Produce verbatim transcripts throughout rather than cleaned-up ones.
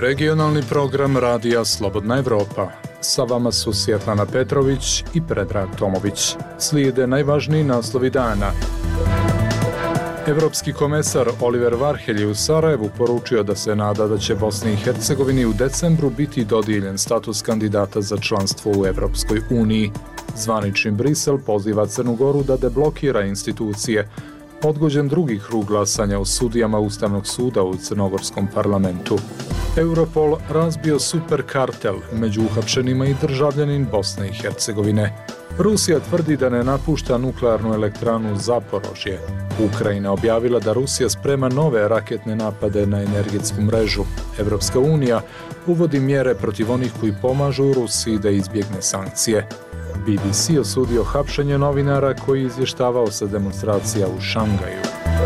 regionalni program Radija Slobodna Evropa. Sa vama su Svjetlana Petrović i Predrag Tomović. Slijede najvažniji naslovi dana. Evropski komesar Oliver Varhelj je u Sarajevu poručio da se nada da će Bosni i Hercegovini u decembru biti dodijeljen status kandidata za članstvo u Evropskoj uniji. Zvanični Brisel poziva Crnu Goru da deblokira institucije. Odgođen drugi krug glasanja o sudijama Ustavnog suda u Crnogorskom parlamentu. Europol razbio superkartel među uhapšenima i državljanin Bosne i Hercegovine. Rusija tvrdi da ne napušta nuklearnu elektranu Zaporožje. Ukrajina objavila da Rusija sprema nove raketne napade na energetsku mrežu. Evropska unija uvodi mjere protiv onih koji pomažu Rusiji da izbjegne sankcije. B B C osudio hapšenje novinara koji je izvještavao sa demonstracija u Šangaju.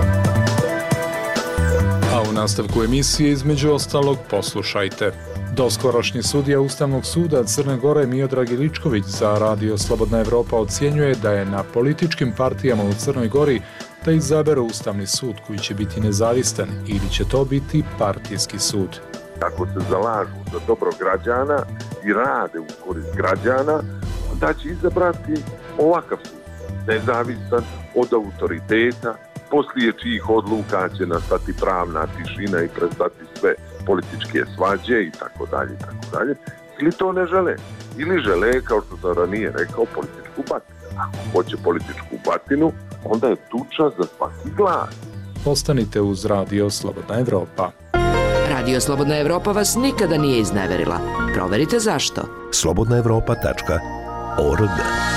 A u nastavku emisije između ostalog poslušajte. Doskorašnji sudija Ustavnog suda Crne Gore Miodrag Iličković za Radio Slobodna Evropa ocjenjuje da je na političkim partijama u Crnoj Gori da izaberu Ustavni sud koji će biti nezavistan ili će to biti partijski sud. Ako se zalažu za dobro građana i rade u korist građana, da će izabrati ovakav sud, nezavisan od autoriteta, poslije čijih odluka će nastati pravna tišina i prestati sve političke svađe i tako dalje i tako dalje. Ili to ne žele, ili žele, kao što sam ranije rekao, političku batinu. Ako hoće političku batinu, onda je tuča za svaki glas. Ostanite uz Radio Slobodna Evropa. Radio Slobodna Evropa vas nikada nije izneverila. Proverite zašto. slobodna evropa tačka org.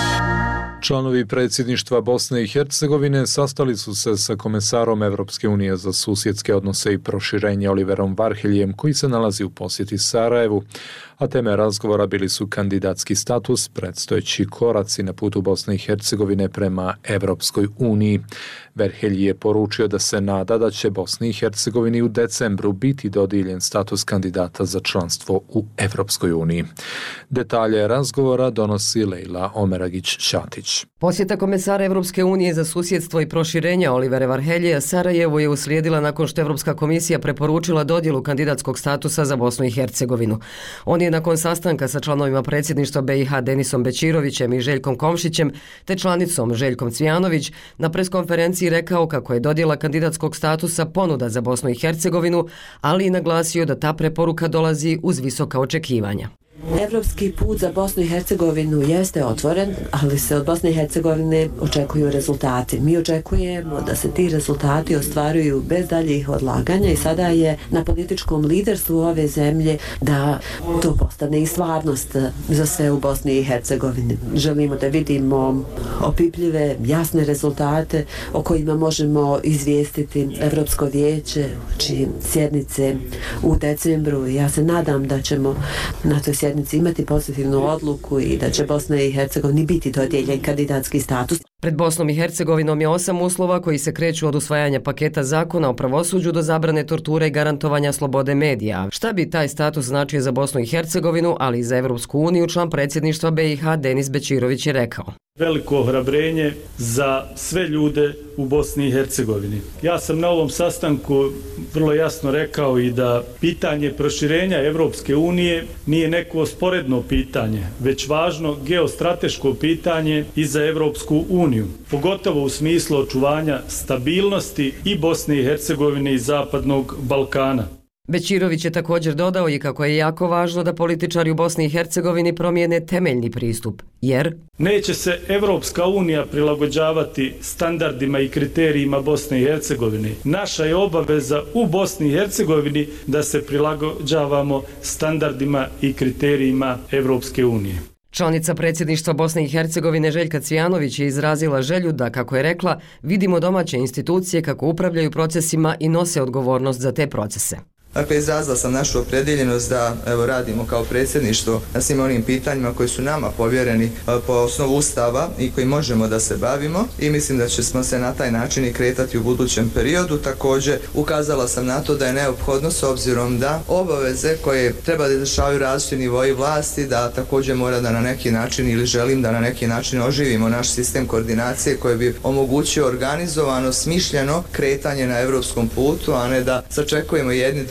Članovi predsjedništva Bosne i Hercegovine sastali su se sa komesarom Evropske unije za susjedske odnose i proširenje Oliverom Varheljem, koji se nalazi u posjeti Sarajevu, a teme razgovora bili su kandidatski status, predstojeći koraci na putu Bosne i Hercegovine prema Evropskoj uniji. Varhelj je poručio da se nada da će Bosni i Hercegovini u decembru biti dodijeljen status kandidata za članstvo u Evropskoj uniji. Detalje razgovora donosi Lejla Omeragić-Ćatić. Posjeta komesara Evropske unije za susjedstvo i proširenje Olivera Varhelja Sarajevu je uslijedila nakon što Evropska komisija preporučila dodjelu kandidatskog statusa za Bosnu i Hercegovinu. On je nakon sastanka sa članovima predsjedništva B i H Denisom Bećirovićem i Željkom Komšićem te članicom Željkom Cvijanović na preskonferenciji rekao kako je dodjela kandidatskog statusa ponuda za Bosnu i Hercegovinu, ali i naglasio da ta preporuka dolazi uz visoka očekivanja. Evropski put za Bosnu i Hercegovinu jeste otvoren, ali se od Bosne i Hercegovine očekuju rezultati. Mi očekujemo da se ti rezultati ostvaruju bez daljih odlaganja i sada je na političkom liderstvu ove zemlje da to postane i stvarnost za sve u Bosni i Hercegovini. Želimo da vidimo opipljive, jasne rezultate o kojima možemo izvijestiti Evropsko vijeće, čiji sjednice u decembru. Ja se nadam da ćemo na toj sjednici imati pozitivnu odluku i da će Bosna i Hercegovini biti dodijeljen kandidatski status. Pred Bosnom i Hercegovinom je osam uslova koji se kreću od usvajanja paketa zakona o pravosuđu do zabrane torture i garantovanja slobode medija. Šta bi taj status značio za Bosnu i Hercegovinu, ali i za Evropsku uniju, član predsjedništva B i H Denis Bećirović je rekao. Veliko ohrabrenje za sve ljude u Bosni i Hercegovini. Ja sam na ovom sastanku vrlo jasno rekao i da pitanje proširenja Evropske unije nije neko sporedno pitanje, već važno geostrateško pitanje i za Evropsku uniju, pogotovo u smislu očuvanja stabilnosti i Bosne i Hercegovine i Zapadnog Balkana. Bećirović je također dodao i kako je jako važno da političari u Bosni i Hercegovini promijene temeljni pristup, jer neće se Evropska unija prilagođavati standardima i kriterijima Bosne i Hercegovine. Naša je obaveza u Bosni i Hercegovini da se prilagođavamo standardima i kriterijima Evropske unije. Članica predsjedništva Bosne i Hercegovine Željka Cvijanović je izrazila želju da, kako je rekla, vidimo domaće institucije kako upravljaju procesima i nose odgovornost za te procese. Dakle, izrazila sam našu opredjeljenost da evo, radimo kao predsjedništvo na svim onim pitanjima koji su nama povjereni po osnovu Ustava i koji možemo da se bavimo i mislim da ćemo se na taj način i kretati u budućem periodu. Također, ukazala sam na to da je neophodno s obzirom da obaveze koje treba da izvršavaju različiti nivoji vlasti, da također mora da na neki način ili želim da na neki način oživimo naš sistem koordinacije koji bi omogućio organizovano, smišljeno kretanje na evropskom putu, a ne da sačekujemo jedni drugi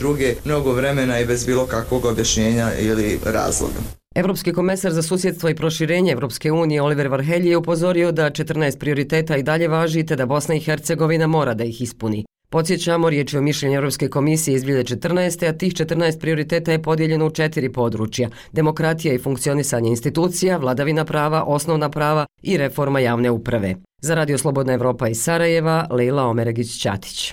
druge mnogo vremena i bez bilo kakvog objašnjenja ili razloga. Evropski komesar za susjedstvo i proširenje Evropske unije Oliver Varhelji je upozorio da četrnaest prioriteta i dalje važi te da Bosna i Hercegovina mora da ih ispuni. Podsjećamo, riječ je o mišljenju Europske komisije iz dvije hiljade četrnaeste. a tih četrnaest prioriteta je podijeljeno u četiri područja: demokratija i funkcionisanje institucija, vladavina prava, osnovna prava i reforma javne uprave. Za Radio Slobodna Evropa iz Sarajeva, Lejla Omeregić-Ćatić.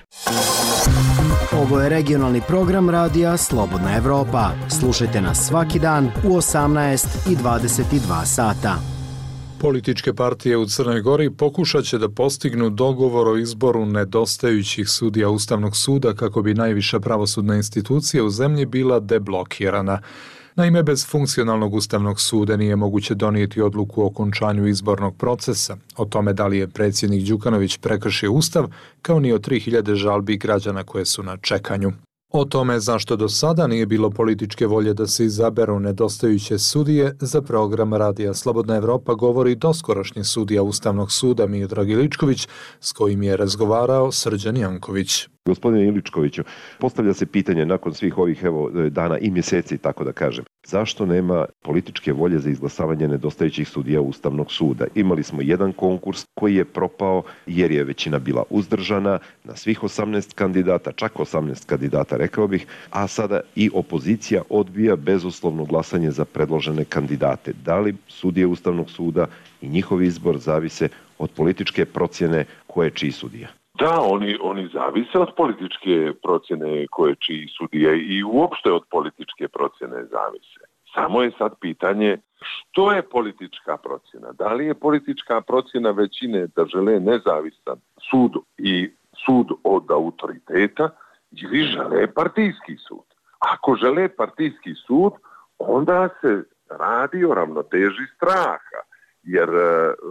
Ovo je regionalni program radija Slobodna Evropa. Slušajte nas svaki dan u osamnaest i dvadeset dva sata. Političke partije u Crnoj Gori pokušat će da postignu dogovor o izboru nedostajućih sudija Ustavnog suda kako bi najviša pravosudna institucija u zemlji bila deblokirana. Naime, bez funkcionalnog Ustavnog suda nije moguće donijeti odluku o okončanju izbornog procesa, o tome da li je predsjednik Đukanović prekršio Ustav, kao ni o tri hiljade žalbi građana koje su na čekanju. O tome zašto do sada nije bilo političke volje da se izaberu nedostajuće sudije, za program radija Slobodna Evropa govori doskorašnji sudija Ustavnog suda Miodrag Iličković, s kojim je razgovarao Srđan Janković. Gospodine Iličkoviću, postavlja se pitanje nakon svih ovih evo, dana i mjeseci, tako da kažem, zašto nema političke volje za izglasavanje nedostajućih sudija Ustavnog suda? Imali smo jedan konkurs koji je propao jer je većina bila uzdržana na svih osamnaest kandidata, čak osamnaest kandidata rekao bih, a sada i opozicija odbija bezuslovno glasanje za predložene kandidate. Da li sudije Ustavnog suda i njihov izbor zavise od političke procjene ko je čiji sudija? Da, oni, oni zavise od političke procjene koje čiji sudije i uopšte od političke procjene zavise. Samo je sad pitanje što je politička procjena. Da li je politička procjena većine da žele nezavisan sud i sud od autoriteta ili žele partijski sud. Ako žele partijski sud, onda se radi o ravnoteži straha, jer e,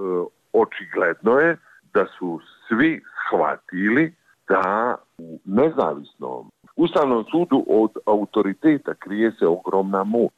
očigledno je da su svi shvatili da u nezavisnom Ustavnom sudu od autoriteta krije se ogromna moć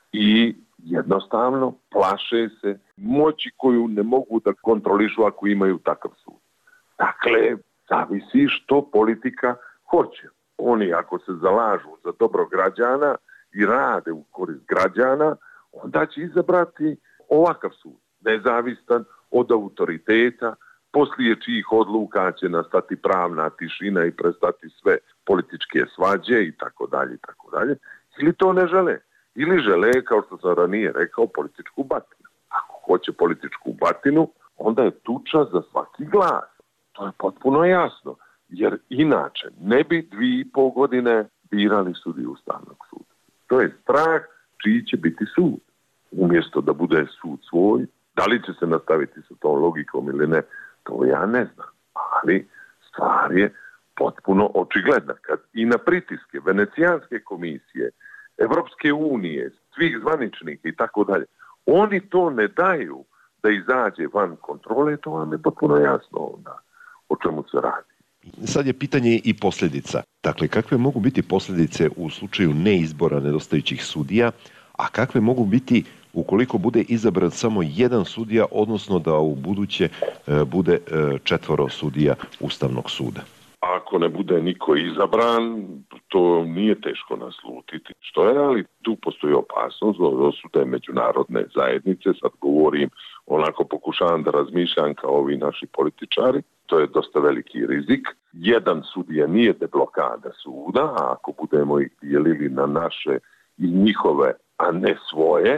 i jednostavno plaše se moći koju ne mogu da kontrolišu ako imaju takav sud. Dakle, zavisi što politika hoće. Oni ako se zalažu za dobro građana i rade u korist građana, onda će izabrati ovakav sud, nezavistan od autoriteta, poslije čijih odluka će nastati pravna tišina i prestati sve političke svađe i tako dalje i tako dalje. Ili to ne žele. Ili žele, kao što sam ranije rekao, političku batinu. Ako hoće političku batinu, onda je tuča za svaki glas. To je potpuno jasno. Jer inače ne bi dvije i pol godine birali sudiju Ustavnog suda. To je strah čiji će biti sud. Umjesto da bude sud svoj, da li će se nastaviti sa tom logikom ili ne, to ja ne znam, ali stvar je potpuno očigledna. Kad i na pritiske Venecijanske komisije, Evropske unije, svih zvaničnika i tako dalje, oni to ne daju da izađe van kontrole, to vam je potpuno jasno onda o čemu se radi. Sad je pitanje i posljedica. Dakle, kakve mogu biti posljedice u slučaju neizbora nedostajućih sudija, a kakve mogu biti ukoliko bude izabran samo jedan sudija, odnosno da u buduće e, bude e, četvoro sudija Ustavnog suda? Ako ne bude niko izabran, to nije teško naslutiti. Što je, ali tu postoji opasnost od osude međunarodne zajednice. Sad govorim, onako pokušavam da razmišljam kao ovi naši političari. To je dosta veliki rizik. Jedan sudija nije deblokada suda, a ako budemo ih dijelili na naše i njihove, a ne svoje,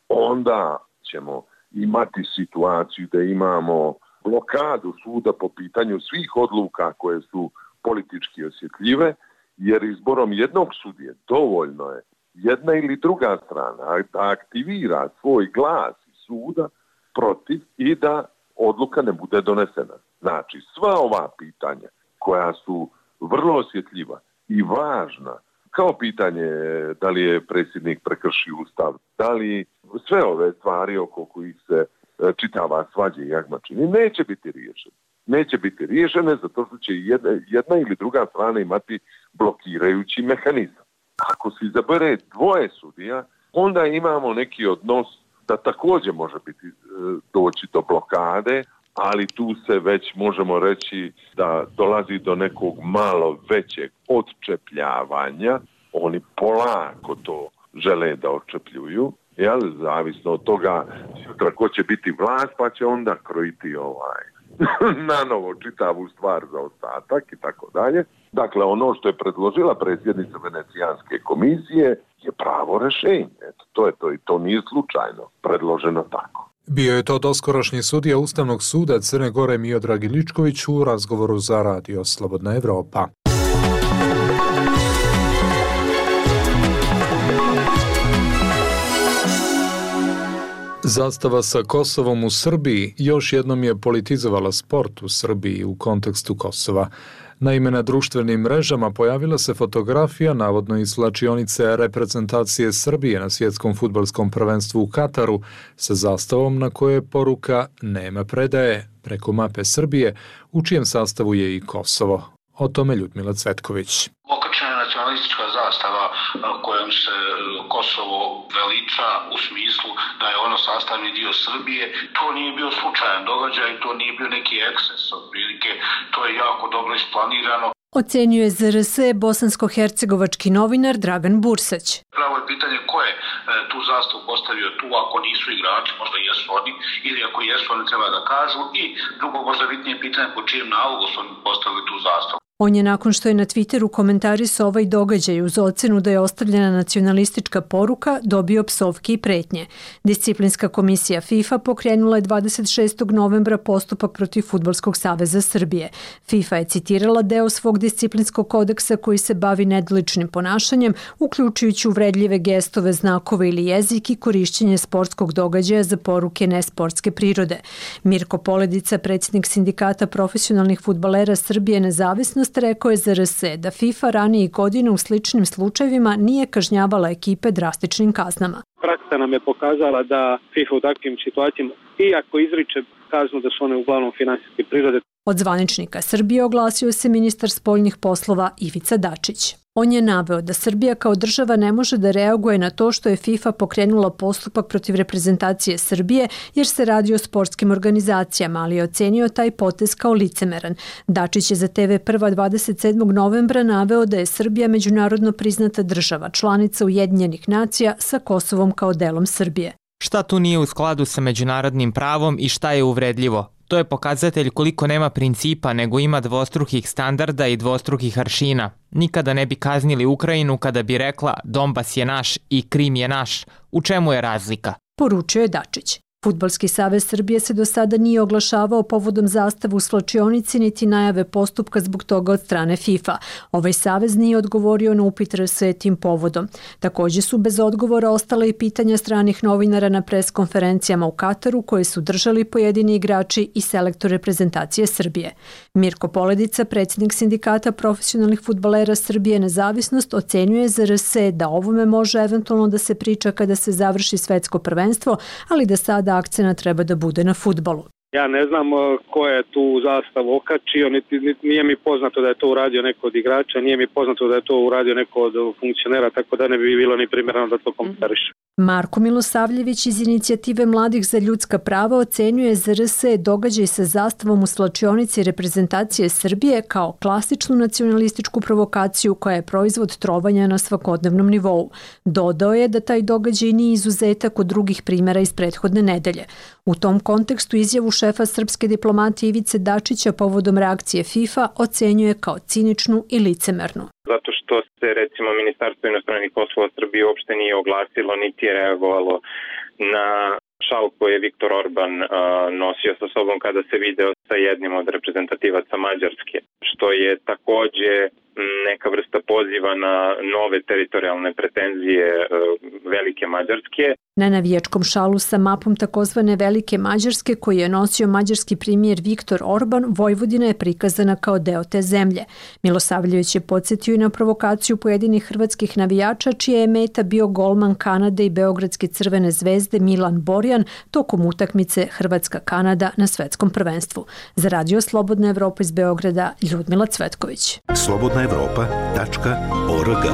onda ćemo imati situaciju da imamo blokadu suda po pitanju svih odluka koje su politički osjetljive, jer izborom jednog sudije dovoljno je jedna ili druga strana da aktivira svoj glas suda protiv i da odluka ne bude donesena. Znači, sva ova pitanja koja su vrlo osjetljiva i važna, kao pitanje da li je predsjednik prekršio Ustav, da li sve ove stvari oko kojih se čitava svađa i jagmačini, neće biti riješene. Neće biti riješene zato što će jedna, jedna ili druga strana imati blokirajući mehanizam. Ako se izabere dvoje sudija, onda imamo neki odnos da također može biti doći do blokade, ali tu se već možemo reći da dolazi do nekog malo većeg odčepljavanja oni polako to žele da očepljuju, jel, zavisno od toga sutra ko će biti vlast, pa će onda krojiti ovaj na novo čitavu stvar za ostatak i tako dalje. Dakle, ono što je predložila predsjednica Venecijanske komisije je pravo rješenje. Eto, to je to i to nije slučajno predloženo tako. Bio je to doskorašnji sudija Ustavnog suda Crne Gore Miodrag Iličković u razgovoru za radio Slobodna Evropa. Zastava sa Kosovom u Srbiji još jednom je politizovala sport u Srbiji u kontekstu Kosova. Naime, na društvenim mrežama pojavila se fotografija navodno iz slačionice reprezentacije Srbije na svjetskom fudbalskom prvenstvu u Kataru sa zastavom na kojoj je poruka "Nema predaje" preko mape Srbije, u čijem sastavu je i Kosovo. O tome Ljudmila Cvetković. Okačena je nacionalistička zastava kojom se Kosovo veliča u smislu da je ono sastavni dio Srbije. To nije bio slučajan događaj, to nije bio neki eksces, otprilike, to je jako dobro isplanirano. Ocenjuje Z R S bosansko-hercegovački novinar Dragan Bursać. Pravo je pitanje ko je tu zastavu postavio tu, ako nisu igrači, možda jesu oni, ili ako jesu, oni treba da kažu, i drugo možda bitnije pitanje po čijem nalogu su oni postavili tu zastavu. On je nakon što je na Twitteru komentarisao ovaj događaj uz ocenu da je ostavljena nacionalistička poruka, dobio psovke i pretnje. Disciplinska komisija FIFA pokrenula je dvadeset šestog novembra postupak protiv Fudbalskog saveza Srbije. FIFA je citirala deo svog disciplinskog kodeksa koji se bavi nedoličnim ponašanjem, uključujući uvredljive gestove, znakove ili jezik i korišćenje sportskog događaja za poruke nesportske prirode. Mirko Poledica, predsjednik sindikata profesionalnih fudbalera Srbije Nezavisnost, rekao je Z R S da FIFA ranijih godina u sličnim slučajevima nije kažnjavala ekipe drastičnim kaznama. Praksa nam je pokazala da FIFA u takvim situacijama, iako izriče kaznu, da su one uglavnom finansijske prirode. Od zvaničnika Srbije oglasio se ministar spoljnih poslova Ivica Dačić. On je naveo da Srbija kao država ne može da reaguje na to što je FIFA pokrenula postupak protiv reprezentacije Srbije jer se radi o sportskim organizacijama, ali je ocenio taj potez kao licemeran. Dačić je za T V Prva dvadeset sedmog novembra naveo da je Srbija međunarodno priznata država, članica Ujedinjenih nacija sa Kosovom kao delom Srbije. Šta tu nije u skladu sa međunarodnim pravom i šta je uvredljivo? To je pokazatelj koliko nema principa, nego ima dvostrukih standarda i dvostrukih aršina. Nikada ne bi kaznili Ukrajinu kada bi rekla Donbas je naš i Krim je naš. U čemu je razlika? Poručio je Dačić. Fudbalski savez Srbije se do sada nije oglašavao povodom zastave u slačionici niti najave postupka zbog toga od strane FIFA. Ovaj savez nije odgovorio na upit R S tim povodom. Također su bez odgovora ostale i pitanja stranih novinara na pres konferencijama u Kataru koje su držali pojedini igrači i selektor reprezentacije Srbije. Mirko Poledica, predsjednik sindikata profesionalnih fudbalera Srbije Nezavisnost, ocenjuje za R S da ovome može eventualno da se priča kada se završi svetsko prvenstvo, ali da sada akcenat treba da bude na fudbalu. Ja ne znam ko je tu zastavu okačio, niti, niti, nije mi poznato da je to uradio neko od igrača, nije mi poznato da je to uradio neko od funkcionera, tako da ne bi bilo ni primjereno da to komentariše. Marko Milosavljević iz Inicijative mladih za ljudska prava ocenjuje za R S događaj sa zastavom u slačionici reprezentacije Srbije kao klasičnu nacionalističku provokaciju koja je proizvod trovanja na svakodnevnom nivou. Dodao je da taj događaj nije izuzetak od drugih primjera iz prethodne nedelje. U tom kontekstu izjavu šefa srpske diplomatije Ivice Dačića povodom reakcije FIFA ocenjuje kao ciničnu i licemernu. Zato što se recimo Ministarstvo inostranih poslova Srbije uopšte nije oglasilo niti je reagovalo na šal koji je Viktor Orban uh, nosio sa sobom kada se video sa jednim od reprezentativaca Mađarske, što je takođe neka vrsta poziva na nove teritorijalne pretenzije uh, Velike Mađarske. Na navijačkom šalu sa mapom takozvane Velike Mađarske koji je nosio mađarski premijer Viktor Orban, Vojvodina je prikazana kao deo te zemlje. Milosavljević je podsjetio i na provokaciju pojedinih hrvatskih navijača čija je meta bio golman Kanade i Beogradske Crvene zvezde Milan Borjan tokom utakmice Hrvatska-Kanada na svetskom prvenstvu. Za Radio Slobodna Evropa iz Beograda, Ljudmila Cvetković. slobodna evropa tačka org.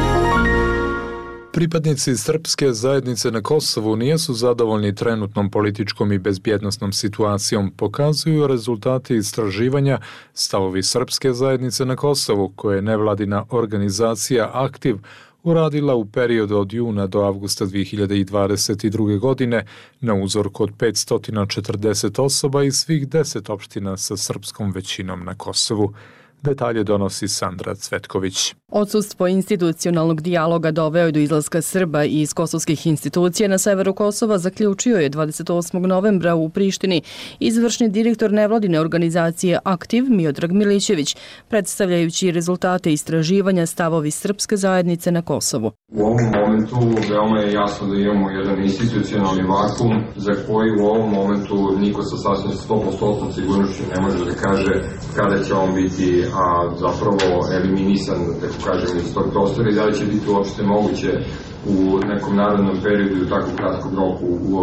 Pripadnici srpske zajednice na Kosovu nijesu zadovoljni trenutnom političkom i bezbjednosnom situacijom, pokazuju rezultati istraživanja Stavovi srpske zajednice na Kosovu, koje je nevladina organizacija Aktiv uradila u periodu od juna do avgusta dvije hiljade dvadeset druge. godine na uzorku od petsto četrdeset osoba iz svih deset opština sa srpskom većinom na Kosovu. Detalje donosi Sandra Cvetković. Odsustvo institucionalnog dijaloga doveo je do izlaska Srba iz kosovskih institucija na severu Kosova, zaključio je dvadeset osmog novembra u Prištini izvršni direktor nevladine organizacije Aktiv Miodrag Milićević, predstavljajući rezultate istraživanja stavovi srpske zajednice na Kosovu. U ovom momentu veoma je jasno da imamo jedan institucionalni vakum za koji u ovom momentu niko sa sasvim sto posto sigurnošću ne može da kaže kada će on biti a zapravo eliminisan, da kažem, iz tog prostora i da li će biti uopšte moguće u nekom narodnom periodu i u tako kratkom roku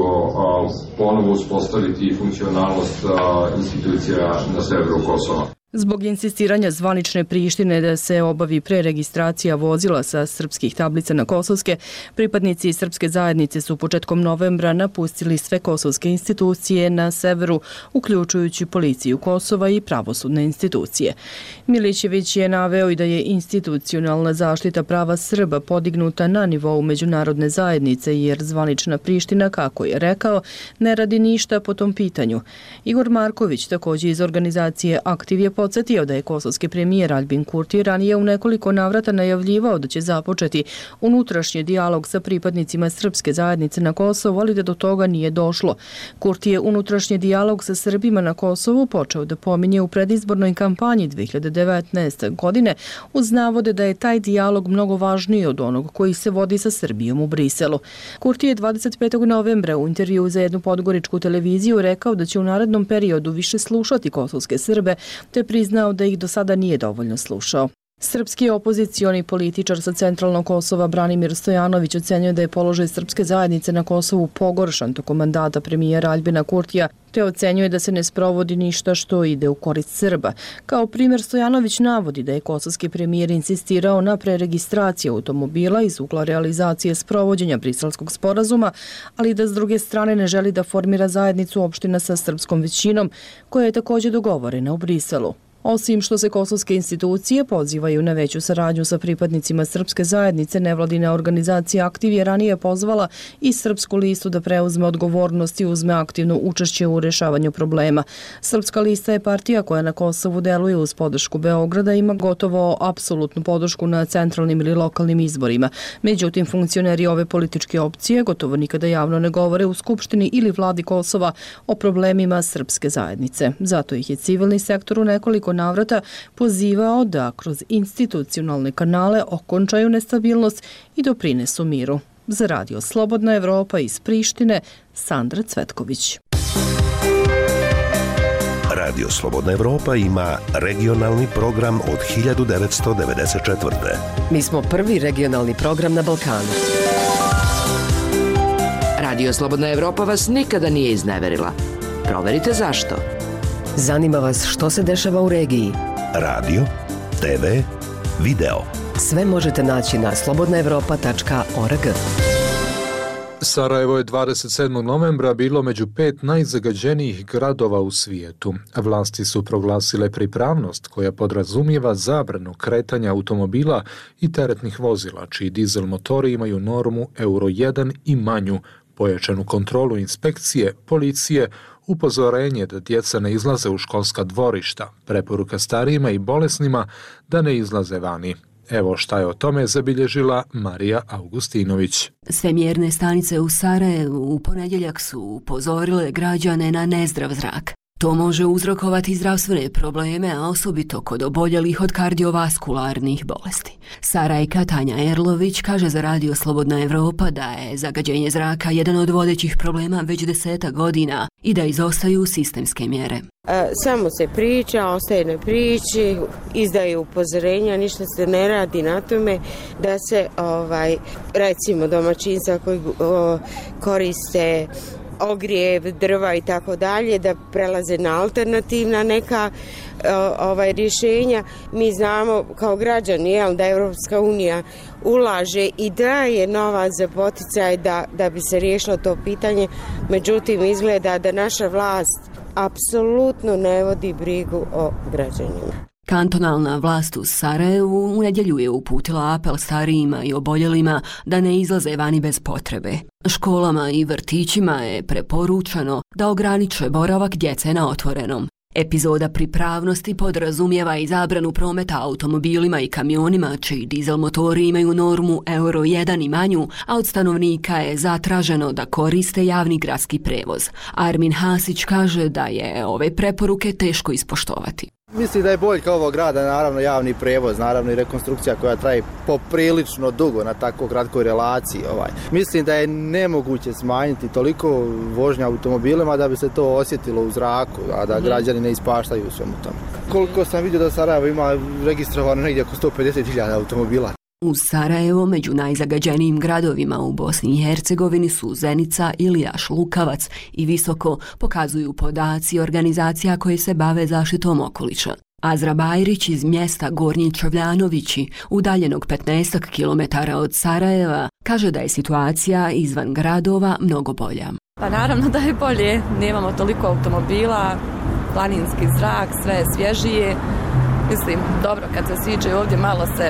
ponovo uspostaviti funkcionalnost institucija na severu Kosova. Zbog insistiranja zvanične Prištine da se obavi preregistracija vozila sa srpskih tablica na kosovske, pripadnici srpske zajednice su početkom novembra napustili sve kosovske institucije na severu, uključujući policiju Kosova i pravosudne institucije. Milićević je naveo i da je institucionalna zaštita prava Srba podignuta na nivou međunarodne zajednice, jer zvanična Priština, kako je rekao, ne radi ništa po tom pitanju. Igor Marković, također iz organizacije Aktiv, je podsjetio da je kosovski premijer Albin Kurti ranije u nekoliko navrata najavljivao da će započeti unutrašnji dijalog sa pripadnicima srpske zajednice na Kosovu, ali da do toga nije došlo. Kurti je unutrašnji dijalog sa Srbima na Kosovu počeo da pominje u predizbornoj kampanji dvije hiljade devetnaeste. godine uz navode da je taj dijalog mnogo važniji od onog koji se vodi sa Srbijom u Briselu. Kurti je dvadeset petog novembra u intervju za jednu podgoričku televiziju rekao da će u narednom periodu više slušati kosovske Srbe, te priznao da ih do sada nije dovoljno slušao. Srpski opozicioni političar sa centralnog Kosova Branimir Stojanović ocenjuje da je položaj srpske zajednice na Kosovu pogoršan tokom mandata premijera Albina Kurtija, te ocenjuje da se ne sprovodi ništa što ide u korist Srba. Kao primjer Stojanović navodi da je kosovski premijer insistirao na preregistraciji automobila iz ugla realizacije sprovođenja Briselskog sporazuma, ali da s druge strane ne želi da formira zajednicu opština sa srpskom većinom, koja je također dogovorena u Briselu. Osim što se kosovske institucije pozivaju na veću saradnju sa pripadnicima srpske zajednice, nevladina organizacija Aktiv je ranije pozvala i Srpsku listu da preuzme odgovornost i uzme aktivno učešće u rešavanju problema. Srpska lista je partija koja na Kosovu deluje uz podršku Beograda i ima gotovo apsolutnu podršku na centralnim ili lokalnim izborima. Međutim, funkcioneri ove političke opcije gotovo nikada javno ne govore u Skupštini ili vladi Kosova o problemima srpske zajednice. Zato ih je civilni sektor u nekoliko navrata pozivao da kroz institucionalne kanale okončaju nestabilnost i doprinesu miru. Za radio Slobodna Evropa iz Prištine, Sandra Cvetković. Radio Slobodna Evropa ima regionalni program od hiljadu devetsto devedeset četvrte. Mi smo prvi regionalni program na Balkanu. Radio Slobodna Evropa vas nikada nije izneverila. Proverite zašto. Zanima vas što se dešava u regiji? Radio, te ve, video. Sve možete naći na slobodna evropa tačka org. Sarajevo je dvadeset sedmog novembra bilo među pet najzagađenijih gradova u svijetu. Vlasti su proglasile pripravnost koja podrazumijeva zabranu kretanja automobila i teretnih vozila, čiji dizel motori imaju normu Euro jedan i manju, pojačanu kontrolu inspekcije, policije, upozorenje da djeca ne izlaze u školska dvorišta, preporuka starijima i bolesnima da ne izlaze vani. Evo šta je o tome zabilježila Marija Augustinović. Sve mjerne stanice u Sarajevu u ponedjeljak su upozorile građane na nezdrav zrak. To može uzrokovati zdravstvene probleme, a osobito kod oboljelih od kardiovaskularnih bolesti. Sarajka Tanja Erlović kaže za Radio Slobodna Evropa da je zagađenje zraka jedan od vodećih problema već deseta godina i da izostaju sistemske mjere. Samo se priča, ostaje na priči, izdaju upozorenja, ništa se ne radi na tome da se ovaj, recimo domaćinstva koji o, koriste ogrijev, drva i tako dalje, da prelaze na alternativna neka ovaj rješenja. Mi znamo kao građani jel, da Evropska unija ulaže i daje novac za poticaj da, da bi se riješilo to pitanje, međutim izgleda da naša vlast apsolutno ne vodi brigu o građanima. Kantonalna vlast u Sarajevu u nedjelju je uputila apel starijima i oboljelima da ne izlaze vani bez potrebe. Školama i vrtićima je preporučeno da ograniče boravak djece na otvorenom. Epizoda pripravnosti podrazumijeva i zabranu prometa automobilima i kamionima čiji dizel motori imaju normu euro jedan i manju, a od stanovnika je zatraženo da koriste javni gradski prevoz. Armin Hasić kaže da je ove preporuke teško ispoštovati. Mislim da je boljka ovog grada naravno javni prevoz, naravno i rekonstrukcija koja traje poprilično dugo na tako kratkoj relaciji. Ovaj. Mislim da je nemoguće smanjiti toliko vožnja automobilima da bi se to osjetilo u zraku, a da građani ne ispaštaju u svemu tome. Koliko sam vidio da Sarajevo ima registrovano negdje oko sto pedeset hiljada automobila. U Sarajevo među najzagađenijim gradovima u Bosni i Hercegovini su Zenica, Ilijaš, Lukavac i Visoko, pokazuju podaci organizacija koje se bave zaštitom okoliša. Azra Bajrić iz mjesta Gornji Čovljanovići, udaljenog petnaest kilometara od Sarajeva, kaže da je situacija izvan gradova mnogo bolja. Pa naravno da je bolje, nemamo toliko automobila, planinski zrak, sve je svježije. Mislim, dobro, kad se siđe ovdje malo se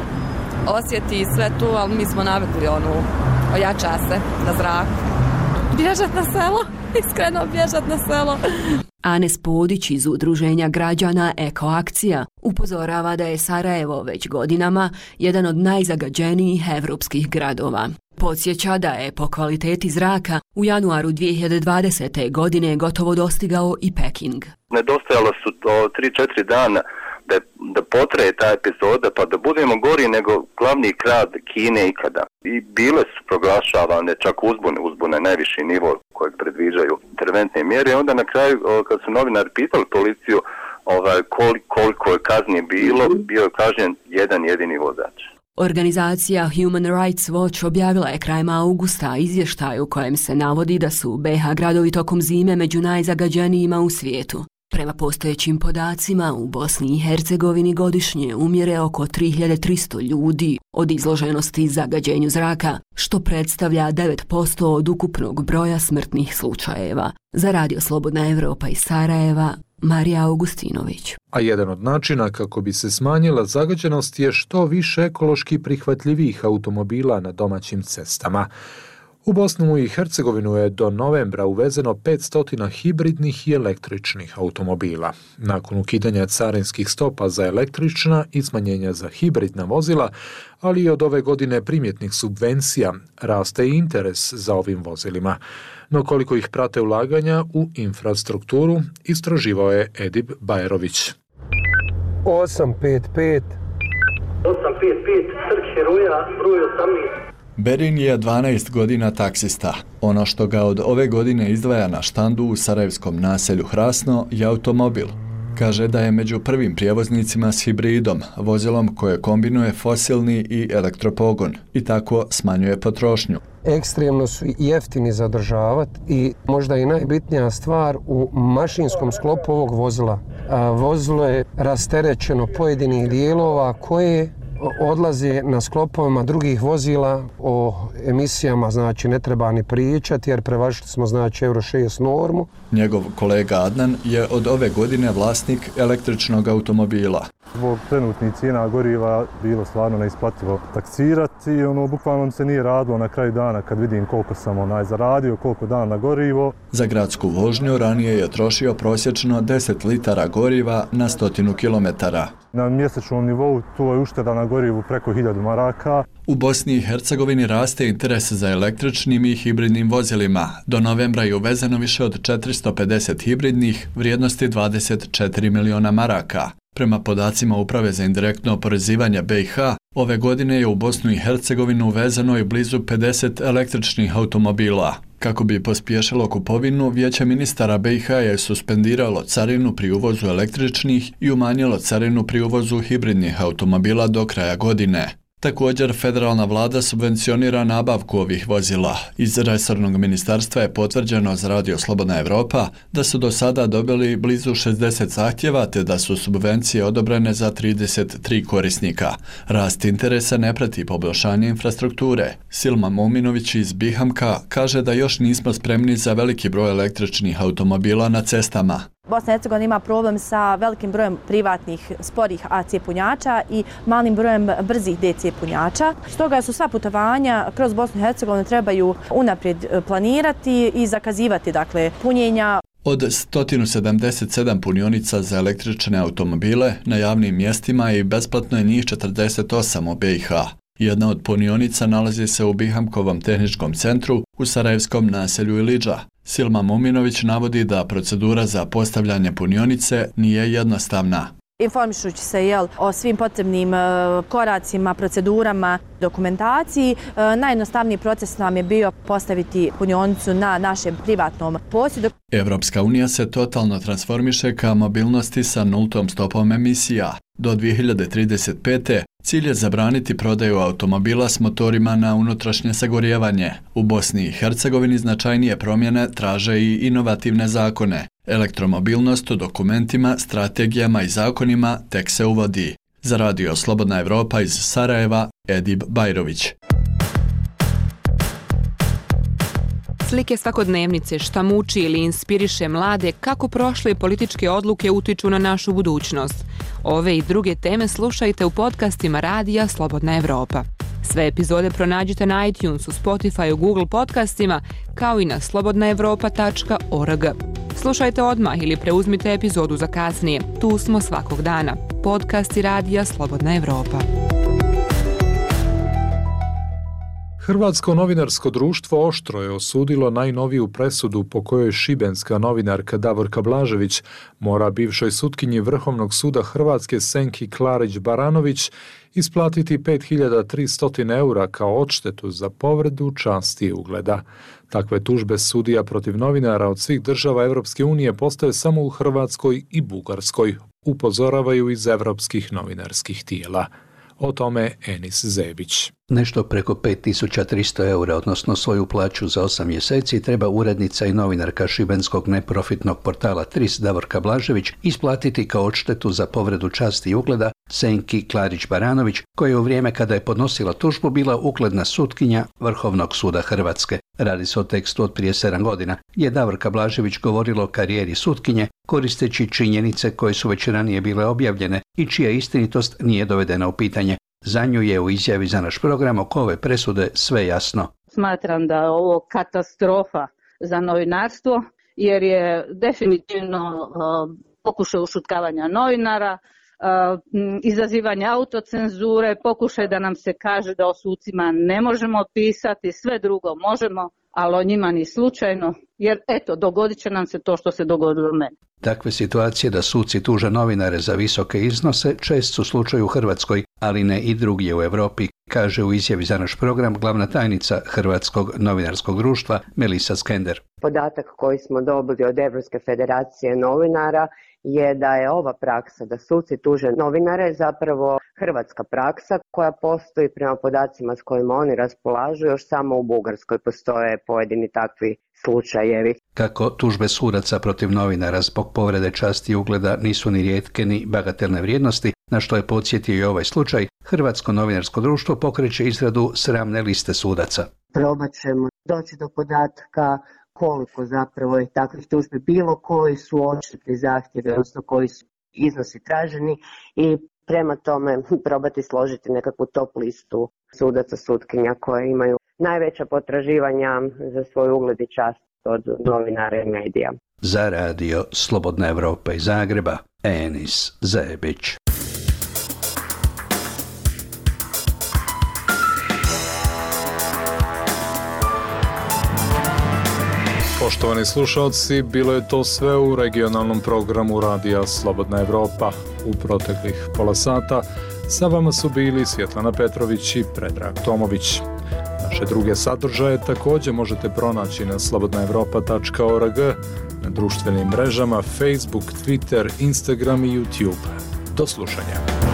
osjeti sve tu, ali mi smo navikli onu, ojača se na zraku. Bježat na selo, iskreno bježat na selo. Anes Podić iz udruženja građana Ekoakcija upozorava da je Sarajevo već godinama jedan od najzagađenijih evropskih gradova. Podsjeća da je po kvaliteti zraka u januaru dvije hiljade dvadesete. godine gotovo dostigao i Peking. Nedostajalo su do tri četiri dana da, da potraje ta epizoda pa da budemo gori nego glavni grad Kine ikada. I bile su proglašavane čak uzbune, uzbune najviši nivo kojeg predviđaju interventne mjere. I onda na kraju kad su novinari pitali policiju ovaj, koliko, koliko je kazni bilo, bio je kažnjen jedan jedini vozač. Organizacija Human Rights Watch objavila je krajem augusta izvještaj u kojem se navodi da su B iH gradovi tokom zime među najzagađenijima u svijetu. Prema postojećim podacima, u Bosni i Hercegovini godišnje umire oko tri hiljade tristo ljudi od izloženosti zagađenju zraka, što predstavlja devet posto od ukupnog broja smrtnih slučajeva. Za Radio Slobodna Evropa iz Sarajeva, Marija Augustinović. A jedan od načina kako bi se smanjila zagađenost je što više ekološki prihvatljivih automobila na domaćim cestama. U Bosnu i Hercegovinu je do novembra uvezeno petsto hibridnih i električnih automobila. Nakon ukidanja carinskih stopa za električna i smanjenja za hibridna vozila, ali i od ove godine primjetnih subvencija, raste i interes za ovim vozilima. No koliko ih prate ulaganja u infrastrukturu, istraživao je Edip Bajerović. osam pet pet osam pet pet Trg Heroja, broj osamnaest. Berin je dvanaest godina taksista. Ono što ga od ove godine izdvaja na štandu u sarajevskom naselju Hrasno je automobil. Kaže da je među prvim prijevoznicima s hibridom, vozilom koje kombinuje fosilni i elektropogon i tako smanjuje potrošnju. Ekstremno su jeftini za održavati i možda i najbitnija stvar u mašinskom sklopu ovog vozila. A vozilo je rasterećeno pojedinih dijelova koje odlaze na sklopovima drugih vozila. O emisijama znači ne treba ni pričati jer prevažili smo znači euro šest normu. Njegov kolega Adnan je od ove godine vlasnik električnog automobila. Zbog trenutnih cijena goriva bilo stvarno neisplativo taksirati i ono bukvalno se nije radilo na kraju dana kad vidim koliko sam onaj zaradio, koliko dana na gorivo. Za gradsku vožnju ranije je trošio prosječno deset litara goriva na stotinu kilometara. Na mjesečnom nivou to je ušteda na gorivu preko hiljadu maraka. U Bosni i Hercegovini raste interes za električnim i hibridnim vozilima. Do novembra je uvezeno više od četiristo pedeset hibridnih vrijednosti dvadeset četiri miliona maraka. Prema podacima Uprave za indirektno oporezivanje B iH, ove godine je u Bosnu i Hercegovinu uvezeno i blizu pedeset električnih automobila. Kako bi pospješilo kupovinu, Vijeće ministara B iH je suspendiralo carinu pri uvozu električnih i umanjilo carinu pri uvozu hibridnih automobila do kraja godine. Također, federalna vlada subvencionira nabavku ovih vozila. Iz resornog ministarstva je potvrđeno za Radio Slobodna Evropa da su do sada dobili blizu šezdeset zahtjeva te da su subvencije odobrene za trideset tri korisnika. Rast interesa ne prati poboljšanje infrastrukture. Silma Muminović iz Bihamka kaže da još nismo spremni za veliki broj električnih automobila na cestama. Bosna i Hercegovina ima problem sa velikim brojem privatnih sporih A C punjača i malim brojem brzih D C punjača. Stoga su sva putovanja kroz Bosnu i Hercegovinu trebaju unaprijed planirati i zakazivati dakle punjenja. Od sto sedamdeset sedam punionica za električne automobile na javnim mjestima i besplatno je njih četrdeset osam u B i H. Jedna od punionica nalazi se u Bihamkovom tehničkom centru u sarajevskom naselju Ilidža. Silma Muminović navodi da procedura za postavljanje punionice nije jednostavna. Informišući se jel, o svim potrebnim e, koracima, procedurama, dokumentaciji, e, najjednostavniji proces nam je bio postaviti punionicu na našem privatnom posjedu. Evropska unija se totalno transformiše ka mobilnosti sa nultom stopom emisija. Do dvije hiljade trideset pete. cilj je zabraniti prodaju automobila s motorima na unutrašnje sagorijevanje. U Bosni i Hercegovini značajnije promjene traže i inovativne zakone. Elektromobilnost u dokumentima, strategijama i zakonima tek se uvodi. Za Radio Slobodna Evropa iz Sarajeva, Edib Bajrović. Slike svakodnevnice, šta muči ili inspiriše mlade, kako prošle političke odluke utiču na našu budućnost. Ove i druge teme slušajte u podcastima Radija Slobodna Evropa. Sve epizode pronađite na iTunesu, Spotifyu, Google podcastima, kao i na slobodna evropa tačka org. Slušajte odmah ili preuzmite epizodu za kasnije. Tu smo svakog dana. Podcasti Radija Slobodna Evropa. Hrvatsko novinarsko društvo oštro je osudilo najnoviju presudu po kojoj šibenska novinarka Davorka Blažević mora bivšoj sutkinji Vrhovnog suda Hrvatske Senki Klarić Baranović isplatiti pet hiljada tristo eura kao odštetu za povredu časti i ugleda. Takve tužbe sudija protiv novinara od svih država Evropske unije postoje samo u Hrvatskoj i Bugarskoj, upozoravaju iz evropskih novinarskih tijela. O tome Enis Zebić. Nešto preko pet tisuća tristo eura, odnosno svoju plaću za osam mjeseci, treba urednica i novinarka šibenskog neprofitnog portala Tris Davorka Blažević isplatiti kao odštetu za povredu časti i ugleda Senki Klarić Baranović, koja je u vrijeme kada je podnosila tužbu bila ugledna sutkinja Vrhovnog suda Hrvatske. Radi se o tekstu od prije sedam godina, je Davorka Blažević govorila o karijeri sutkinje, koristeći činjenice koje su već ranije bile objavljene i čija istinitost nije dovedena u pitanje. Za nju je u izjavi za naš program oko ove presude sve jasno. Smatram da je ovo katastrofa za novinarstvo, jer je definitivno uh, pokušaj ušutkavanja novinara, uh, izazivanje autocenzure, pokušaj da nam se kaže da o sucima ne možemo pisati, sve drugo možemo, ali o njima ni slučajno, jer eto, dogodit će nam se to što se dogodilo meni. Takve situacije da suci tuže novinare za visoke iznose čest su slučaj u Hrvatskoj, ali ne i drugdje u Europi, kaže u izjavi za naš program glavna tajnica Hrvatskog novinarskog društva Melisa Skender. Podatak koji smo dobili od Europske federacije novinara je da je ova praksa da suci tuže novinare zapravo hrvatska praksa koja postoji prema podacima s kojima oni raspolažu, još samo u Bugarskoj postoje pojedini takvi slučajevi. Kako tužbe sudaca protiv novinara zbog povrede časti i ugleda nisu ni rijetke ni bagatelne vrijednosti, na što je podsjetio i ovaj slučaj, Hrvatsko novinarsko društvo pokreće izradu sramne liste sudaca. Probat ćemo doći do podatka koliko zapravo je takvih tužbi bilo, koji su odštetni zahtjevi, odnosno koji su iznosi traženi i prema tome probati složiti nekakvu top listu sudaca, sutkinja koje imaju najveća potraživanja za svoj ugled i čast od novinara i medija. Za Radio Slobodna Evropa iz Zagreba, Enis Zebić. Poštovani slušalci, bilo je to sve u regionalnom programu Radija Slobodna Evropa. U proteklih pola sata sa vama su bili Svjetlana Petrović i Predrag Tomović. Naše druge sadržaje također možete pronaći na slobodna evropa tačka org, na društvenim mrežama Facebook, Twitter, Instagram i YouTube. Do slušanja.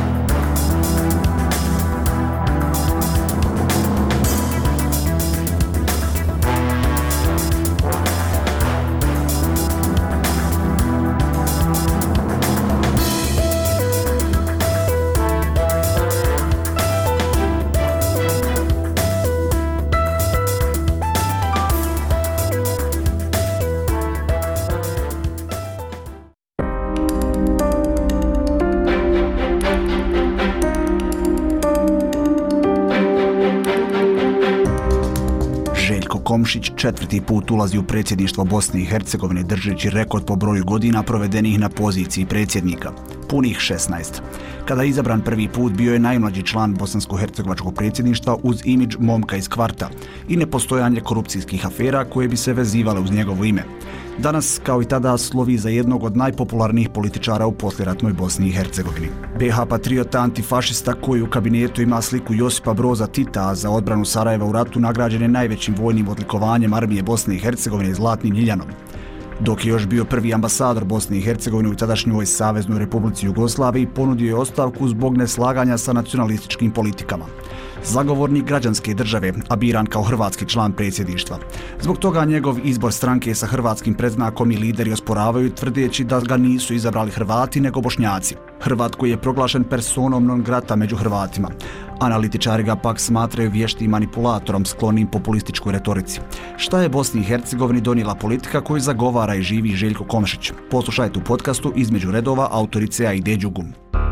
Komšić četvrti put ulazi u predsjedništvo Bosne i Hercegovine držeći rekord po broju godina provedenih na poziciji predsjednika, punih šesnaest. Kada je izabran prvi put, bio je najmlađi član bosansko-hercegovačkog predsjedništva uz imidž momka iz kvarta i nepostojanje korupcijskih afera koje bi se vezivale uz njegovo ime. Danas, kao i tada, slovi za jednog od najpopularnijih političara u poslijeratnoj Bosni i Hercegovini. be ha patriota antifašista koji u kabinetu ima sliku Josipa Broza Tita, a za odbranu Sarajeva u ratu nagrađen je najvećim vojnim odlikovanjem armije Bosne i Hercegovine zlatnim ljiljanom. Dok je još bio prvi ambasador Bosne i Hercegovine u tadašnjoj Saveznoj Republici Jugoslaviji, ponudio je ostavku zbog neslaganja sa nacionalističkim politikama. Zagovornik građanske države, a biran kao hrvatski član predsjedništva. Zbog toga njegov izbor stranke sa hrvatskim predznakom i lideri osporavaju, tvrdeći da ga nisu izabrali Hrvati nego Bošnjaci. Hrvat koji je proglašen personom non grata među Hrvatima. Analitičari ga pak smatraju vještim manipulatorom sklonim populističkoj retorici. Šta je Bosni i Hercegovini donijela politika koju zagovara i živi Željko Komšić? Poslušajte u podcastu Između redova autorice Aide Đugum.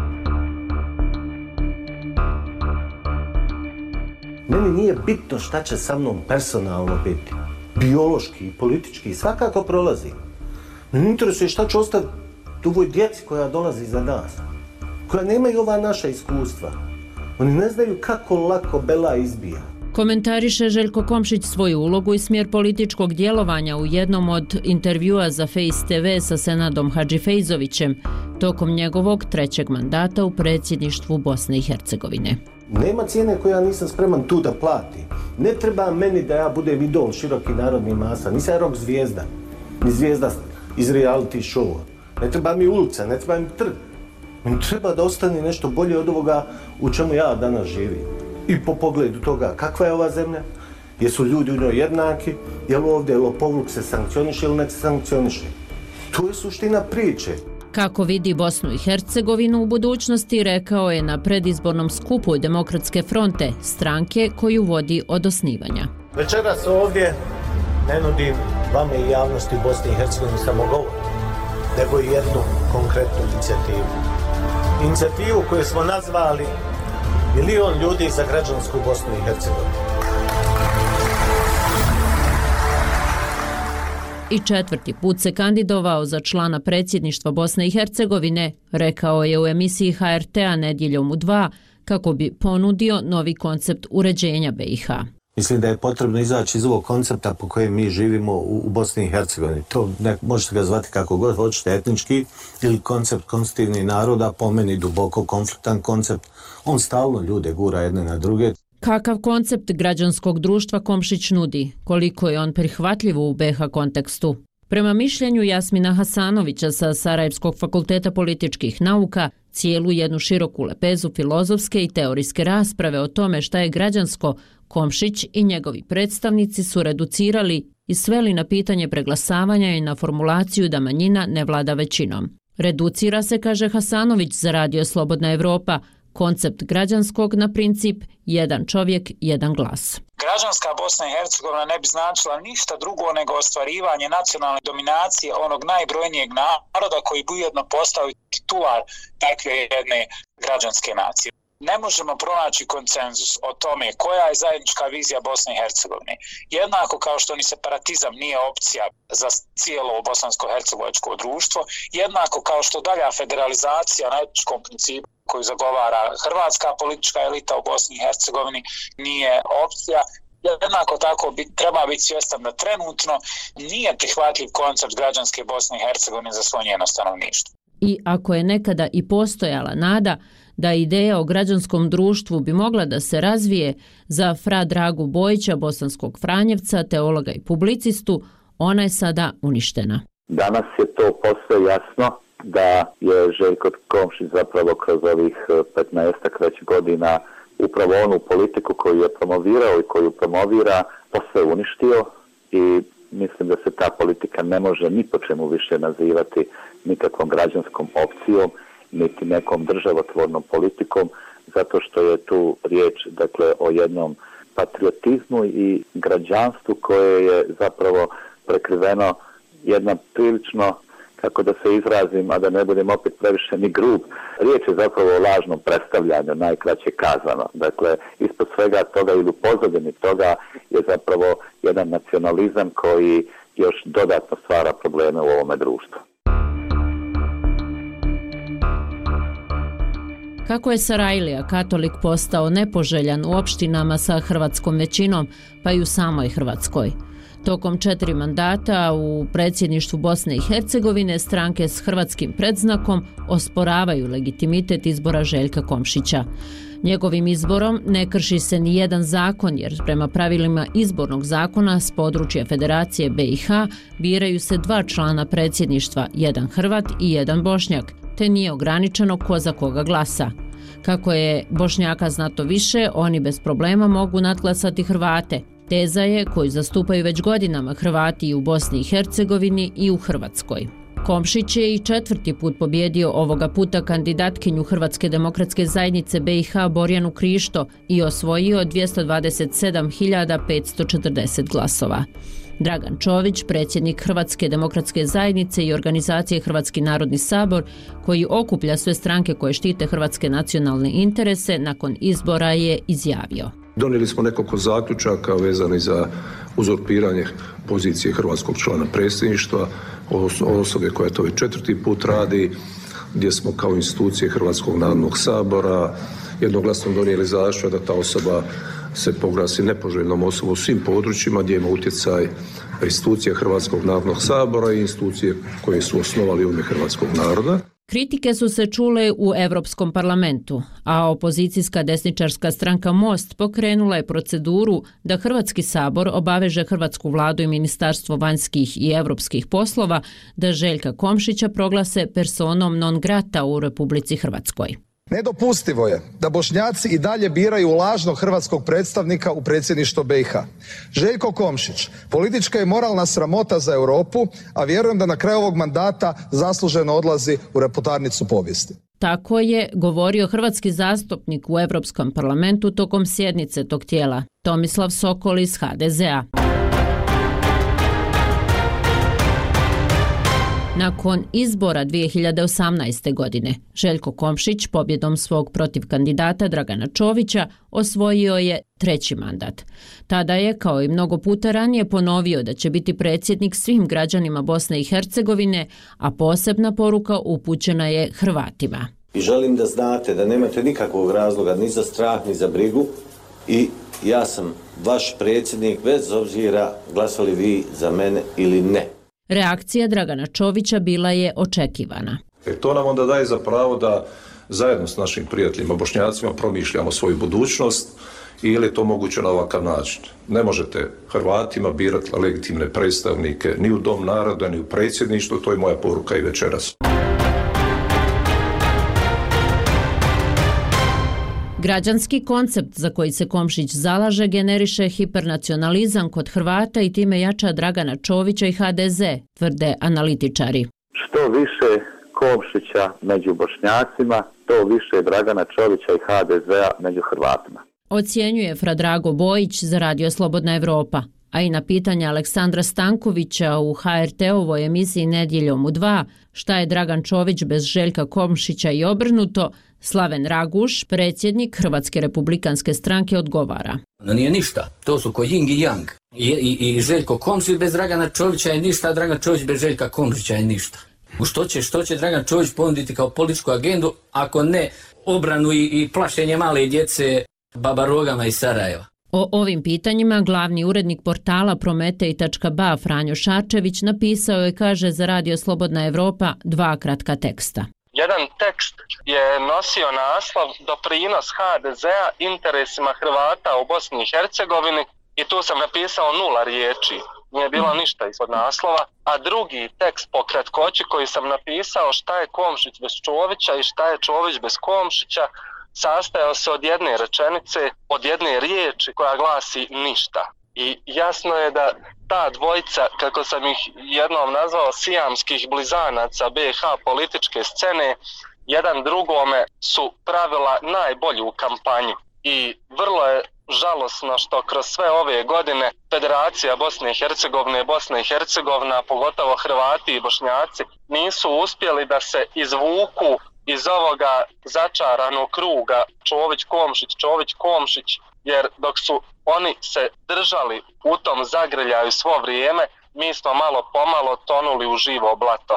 Meni nije bitno šta će sa mnom personalno biti. Biološki i politički svakako prolazi. Meni interesuje šta će ostati ovoj djeci koja dolazi za nas. Koja nemaju ova naša iskustva. Oni ne znaju kako lako bela izbija. Komentariše Željko Komšić svoju ulogu i smjer političkog djelovanja u jednom od intervjua za Face te ve sa Senadom Hadžifejzovićem tokom njegovog trećeg mandata u predsjedništvu Bosne i Hercegovine. Nema cijene koju ja nisam spreman tu da plati. Ne treba meni da ja budem idol široki narodni masa. Nisam rock zvijezda. Ni zvijezda iz reality showa. Ne treba mi ulica, ne treba mi trg. Meni treba da ostane nešto bolje od ovoga u čemu ja danas živim. I po pogledu toga kakva je ova zemlja, jesu ljudi u njoj jednaki, je li ovdje lopovluk se sankcioniše ili ne se sankcioniše. To je suština priče. Kako vidi Bosnu i Hercegovinu u budućnosti, rekao je na predizbornom skupu Demokratske fronte, stranke koju vodi od osnivanja. Večeras ovdje ne nudim vama i javnosti u Bosni i Hercegovini samo govor, nego i jednu konkretnu inicijativu. Inicijativu koju smo nazvali Milion ljudi za građansku Bosnu i Hercegovinu. I četvrti put se kandidovao za člana predsjedništva Bosne i Hercegovine, rekao je u emisiji ha er te a Nedjeljom u dva, kako bi ponudio novi koncept uređenja be i ha. Mislim da je potrebno izaći iz ovog koncepta po kojem mi živimo u, u Bosni i Hercegovini. To ne, možete ga zvati kako god hoćete, etnički ili koncept konstitutivnih naroda, po meni duboko konfliktan koncept. On stalno ljude gura jedne na druge. Kakav koncept građanskog društva Komšić nudi? Koliko je on prihvatljiv u be ha kontekstu? Prema mišljenju Jasmina Hasanovića sa Sarajevskog fakulteta političkih nauka, cijelu jednu široku lepezu filozofske i teorijske rasprave o tome šta je građansko, Komšić i njegovi predstavnici su reducirali i sveli na pitanje preglasavanja i na formulaciju da manjina ne vlada većinom. Reducira se, kaže Hasanović za Radio Slobodna Evropa, koncept građanskog na princip jedan čovjek, jedan glas. Građanska Bosna i Hercegovina ne bi značila ništa drugo nego ostvarivanje nacionalne dominacije onog najbrojnijeg naroda koji bi ujedno postao titular takve jedne građanske nacije. Ne možemo pronaći konsenzus o tome koja je zajednička vizija Bosne i Hercegovine. Jednako kao što ni separatizam nije opcija za cijelo bosansko-hercegovačko društvo, jednako kao što dalja federalizacija na etničkom principu koju zagovara hrvatska politička elita u Bosni i Hercegovini nije opcija. Jednako tako bi, treba biti svjestan da trenutno nije prihvatljiv koncept građanske Bosne i Hercegovine za svo njeno stanovništvo. I ako je nekada i postojala nada da ideja o građanskom društvu bi mogla da se razvije za fra Dragu Bojića, bosanskog Franjevca, teologa i publicistu, ona je sada uništena. Danas je to posve jasno da je Željko Komšić zapravo kroz ovih petnaestak već godina upravo onu politiku koju je promovirao i koju promovira posve uništio i mislim da se ta politika ne može ni po čemu više nazivati nikakvom građanskom opcijom niti nekom državotvornom politikom, zato što je tu riječ dakle o jednom patriotizmu i građanstvu koje je zapravo prekriveno jedna prilično kako da se izrazim, a da ne budem opet previše ni grub, riječ je zapravo o lažnom predstavljanju, najkraće kazano. Dakle, ispod svega toga ili u pozadini toga je zapravo jedan nacionalizam koji još dodatno stvara probleme u ovome društvu. Kako je Sarajlija katolik postao nepoželjan u opštinama sa hrvatskom većinom, pa i u samoj Hrvatskoj? Tokom četiri mandata u predsjedništvu Bosne i Hercegovine stranke s hrvatskim predznakom osporavaju legitimitet izbora Željka Komšića. Njegovim izborom ne krši se ni jedan zakon, jer prema pravilima izbornog zakona s područja Federacije B i H biraju se dva člana predsjedništva, jedan Hrvat i jedan Bošnjak, te nije ograničeno ko za koga glasa. Kako je Bošnjaka znato više, oni bez problema mogu nadglasati Hrvate. Teza je koju zastupaju već godinama Hrvati i u Bosni i Hercegovini i u Hrvatskoj. Komšić je i četvrti put pobjedio ovoga puta kandidatkinju Hrvatske demokratske zajednice B i H Borjanu Krišto i osvojio dvjesto dvadeset sedam hiljada petsto četrdeset glasova. Dragan Čović, predsjednik Hrvatske demokratske zajednice i organizacije Hrvatski narodni sabor, koji okuplja sve stranke koje štite hrvatske nacionalne interese, nakon izbora je izjavio: Donijeli smo nekoliko zaključaka vezani za uzurpiranje pozicije hrvatskog člana predsjedništva, osobe koja to već četvrti put radi, gdje smo kao institucije Hrvatskog narodnog sabora jednoglasno donijeli zaključak da ta osoba se proglasi nepoželjnom osobom u svim područjima gdje ima utjecaj institucija Hrvatskog narodnog sabora i institucije koje su osnovali u ime hrvatskog naroda. Kritike su se čule u Europskom parlamentu, a opozicijska desničarska stranka Most pokrenula je proceduru da Hrvatski sabor obaveže hrvatsku vladu i Ministarstvo vanjskih i europskih poslova da Željka Komšića proglase personom non grata u Republici Hrvatskoj. Nedopustivo je da Bošnjaci i dalje biraju lažnog hrvatskog predstavnika u predsjedništvo B i H. Željko Komšić, politička i moralna sramota za Europu, a vjerujem da na kraju ovog mandata zasluženo odlazi u reportarnicu povijesti. Tako je govorio hrvatski zastupnik u Europskom parlamentu tokom sjednice tog tijela, Tomislav Sokol iz H D Z A. Nakon izbora dvije hiljade osamnaeste. godine, Željko Komšić pobjedom svog protiv kandidata Dragana Čovića osvojio je treći mandat. Tada je, kao i mnogo puta ranije, ponovio da će biti predsjednik svim građanima Bosne i Hercegovine, a posebna poruka upućena je Hrvatima. I želim da znate da nemate nikakvog razloga ni za strah, ni za brigu i ja sam vaš predsjednik bez obzira glasali vi za mene ili ne. Reakcija Dragana Čovića bila je očekivana. E to nam onda daje za pravo da zajedno s našim prijateljima Bošnjacima promišljamo svoju budućnost i je li to moguće na ovakav način. Ne možete Hrvatima birati legitimne predstavnike ni u Dom naroda, ni u predsjedništvu, to je moja poruka i večeras. Građanski koncept za koji se Komšić zalaže generiše hipernacionalizam kod Hrvata i time jača Dragana Čovića i H D Z, tvrde analitičari. Što više Komšića među Bošnjacima, to više Dragana Čovića i H D Z-a među Hrvatima. Ocjenjuje Fra Drago Bojić za Radio Slobodna Evropa, a i na pitanje Aleksandra Stankovića u H R T-ovoj emisiji Nedjeljom u dva, šta je Dragan Čović bez Željka Komšića i obrnuto, Slaven Raguš, predsjednik Hrvatske republikanske stranke, odgovara. No nije ništa, to su ko Ying i Yang. I, i, i Željko Komšić bez Dragana Čovića je ništa, a Dragan Čović bez Željka Komšića je ništa. U što će, što će Dragan Čović ponuditi kao političku agendu, ako ne obranu i, i plašenje male djece babarogama iz Sarajeva? O ovim pitanjima glavni urednik portala Prometej tačka ba Franjo Šarčević napisao je, kaže za Radio Slobodna Evropa, dva kratka teksta. Jedan tekst je nosio naslov Doprinos H D Z-a interesima Hrvata u Bosni i Hercegovini i tu sam napisao nula riječi, nije bilo ništa ispod naslova, a drugi tekst po kratkoći koji sam napisao šta je Komšić bez Čovića i šta je Čović bez Komšića, sastajao se od jedne rečenice, od jedne riječi koja glasi ništa. I jasno je da ta dvojica, kako sam ih jednom nazvao, sijamskih blizanaca B i H političke scene, jedan drugome su pravila najbolju kampanju. i vrlo je žalosno što kroz sve ove godine Federacija Bosne i Hercegovine, Bosna i Hercegovina, pogotovo Hrvati i Bošnjaci, nisu uspjeli da se izvuku iz ovoga začaranog kruga Čović-Komšić, Čović-Komšić, jer dok su oni se držali u tom zagrljaju svo vrijeme, mi smo malo pomalo tonuli u živo blato.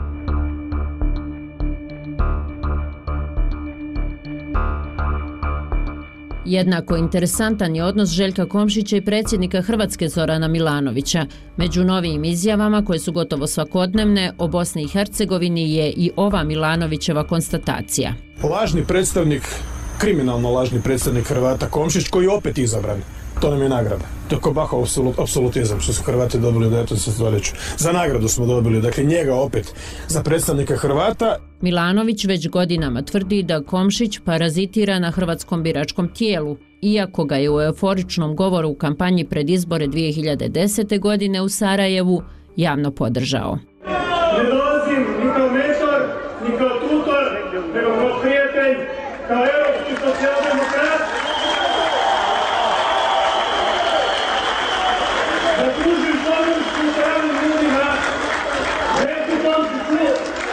Jednako interesantan je odnos Željka Komšića i predsjednika Hrvatske Zorana Milanovića. Među novijim izjavama, koje su gotovo svakodnevne, o Bosni i Hercegovini je i ova Milanovićeva konstatacija. Lažni predstavnik, kriminalno lažni predstavnik Hrvata Komšić, koji je opet izabran. To nam je nagrada. To je ko Bahov apsolutizam što su Hrvati dobili u devetnaestom stoljeću. Za nagradu smo dobili, dakle njega opet za predstavnika Hrvata. Milanović već godinama tvrdi da Komšić parazitira na hrvatskom biračkom tijelu, iako ga je u euforičnom govoru u kampanji pred izbore dvije hiljade desete. godine u Sarajevu javno podržao. Ne dolazim ni kao mentor, ni kao tutor, nego kao prijatelj, kao europski socijaldemokrat. Da pružim podršku pravim ljudima, Željku Komšiću,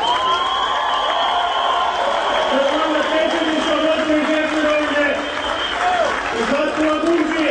da člana predsjedništva Bosne i Hercegovine, i Zlatko Lagumdži,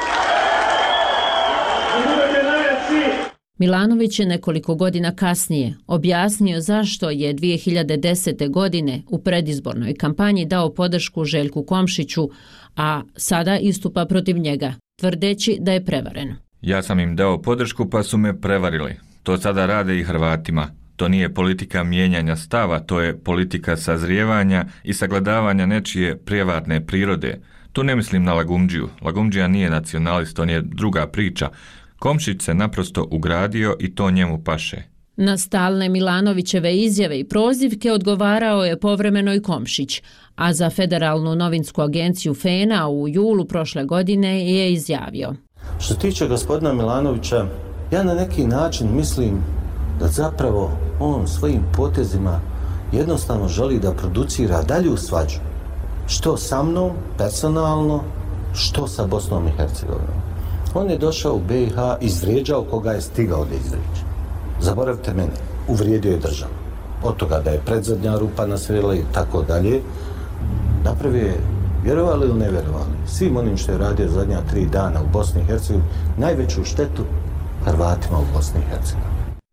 da budete najjači. Milanović je nekoliko godina kasnije objasnio zašto je dvije hiljade desete. godine u predizbornoj kampanji dao podršku Željku Komšiću, a sada istupa protiv njega, tvrdeći da je prevaren. Ja sam im dao podršku pa su me prevarili. To sada rade i Hrvatima. To nije politika mijenjanja stava, to je politika sazrijevanja i sagledavanja nečije prijevarne prirode. Tu ne mislim na Lagumdžiju. Lagumdžija nije nacionalist, on je druga priča. Komšić se naprosto ugradio i to njemu paše. Na stalne Milanovićeve izjave i prozivke odgovarao je povremeno i Komšić, a za Federalnu novinsku agenciju FENA u julu prošle godine je izjavio. Što se tiče gospodina Milanovića, ja na neki način mislim da zapravo on svojim potezima jednostavno želi da producira dalju svađu. Što sa mnom, personalno, što sa Bosnom i Hercegovinom. On je došao u be i ha, izvrijeđao koga je stigao da izvrijeđa. Zaboravite mene, uvrijedio je državu. Od toga da je predzadnja rupa nasrela i tako dalje, napravio je, vjerovali ili ne vjerovali, svim onim što je radio zadnja tri dana u Bosni i Hercegovini, najveću štetu Hrvatima u Bosni i Hercegovini.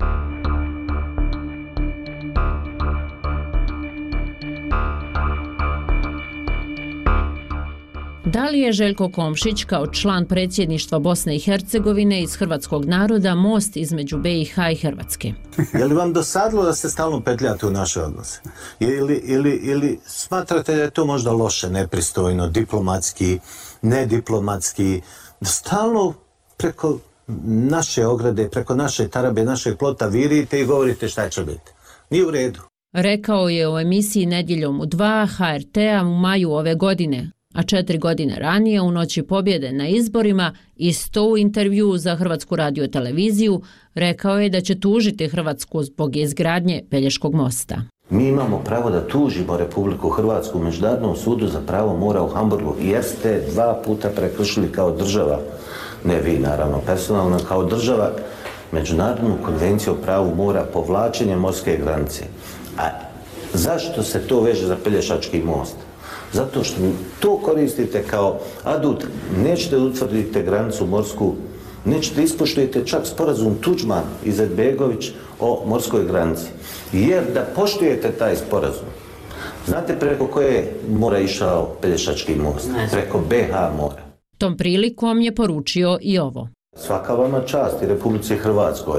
Da li je Željko Komšić kao član predsjedništva Bosne i Hercegovine iz hrvatskog naroda most između be i ha i Hrvatske? Je li vam dosadilo da se stalno petljate u naše odnose? Ili, ili, ili smatrate da je to možda loše, nepristojno, diplomatski, nediplomatski, da stalno preko naše ograde, preko naše tarabe, našeg plota virite i govorite šta će biti? Nije u redu. Rekao je u emisiji Nedjeljom u dva ha er te-a u maju ove godine, a četiri godine ranije u noći pobjede na izborima isto u intervjuu za Hrvatsku radioteleviziju rekao je da će tužiti Hrvatsku zbog izgradnje Pelješkog mosta. Mi imamo pravo da tužimo Republiku Hrvatsku u Međunarodnom sudu za pravo mora u Hamburgu jer ste dva puta prekršili kao država, ne vi naravno personalno, kao država Međunarodnu konvenciju o pravu mora povlačenje morske granice. A zašto se to veže za Pelješački most? Zato što to koristite kao adut, nećete utvrditi granicu morsku, nećete ispoštujete čak sporazum Tuđman i Izetbegović o morskoj granici. Jer da poštujete taj sporazum, znate preko koje mora išao Pelješački most? Preko be ha mora. Tom prilikom je poručio i ovo. Svaka vama čast i Republici Hrvatskoj,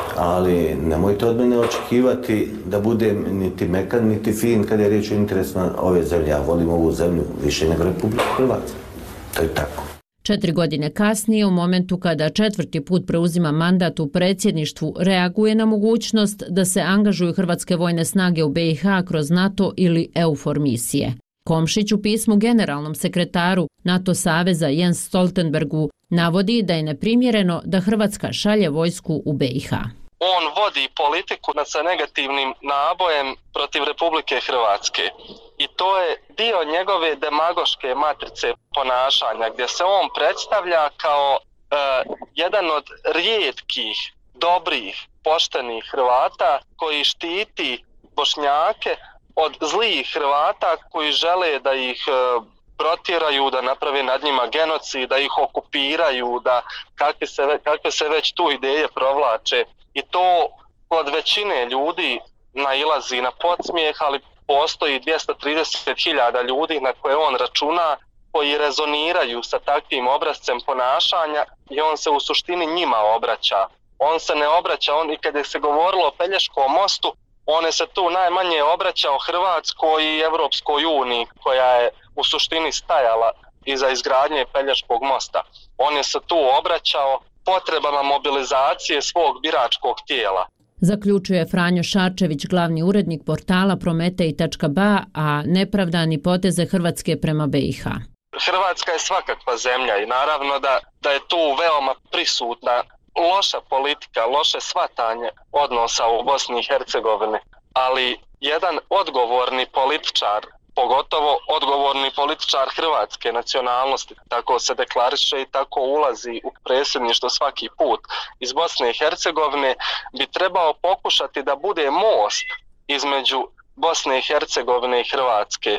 ali nemojte od mene očekivati da budem niti mekan, niti fin kad je riječ o interesima ove zemlje. Ja volim ovu zemlju više nego Republiku Hrvatsku. To je tako. Četiri godine kasnije, u momentu kada četvrti put preuzima mandat u predsjedništvu, reaguje na mogućnost da se angažuju hrvatske vojne snage u be i ha kroz NATO ili EUFOR misije. Komšić u pismu generalnom sekretaru NATO saveza Jens Stoltenbergu navodi da je neprimjereno da Hrvatska šalje vojsku u be i ha. On vodi politiku sa negativnim nabojem protiv Republike Hrvatske. I to je dio njegove demagoške matrice ponašanja, gdje se on predstavlja kao e, jedan od rijetkih, dobrih, poštenih Hrvata koji štiti Bošnjake od zlih Hrvata koji žele da ih e, protjeraju, da naprave nad njima genocid, da ih okupiraju, da kakve se, kakve se već tu ideje provlače. I to kod većine ljudi nailazi na podsmijeh, ali postoji dvjesto trideset hiljada ljudi na koje on računa, koji rezoniraju sa takvim obrazcem ponašanja i on se u suštini njima obraća. On se ne obraća, on, i kada se govorilo o Pelješkom mostu, on se tu najmanje obraćao Hrvatskoj i Evropskoj uniji, koja je u suštini stajala iza izgradnje Pelješkog mosta. On je se tu obraćao potrebama mobilizacije svog biračkog tijela. Zaključuje Franjo Šarčević, glavni urednik portala prometej tačka ba, a nepravdani poteze Hrvatske prema be i ha. Hrvatska je svakakva zemlja i naravno da, da je tu veoma prisutna loša politika, loše shvatanje odnosa u Bosni i Hercegovini, ali jedan odgovorni političar, pogotovo odgovorni političar hrvatske nacionalnosti, tako se deklariše i tako ulazi u predsjedništvo svaki put iz Bosne i Hercegovine, bi trebao pokušati da bude most između Bosne i Hercegovine i Hrvatske.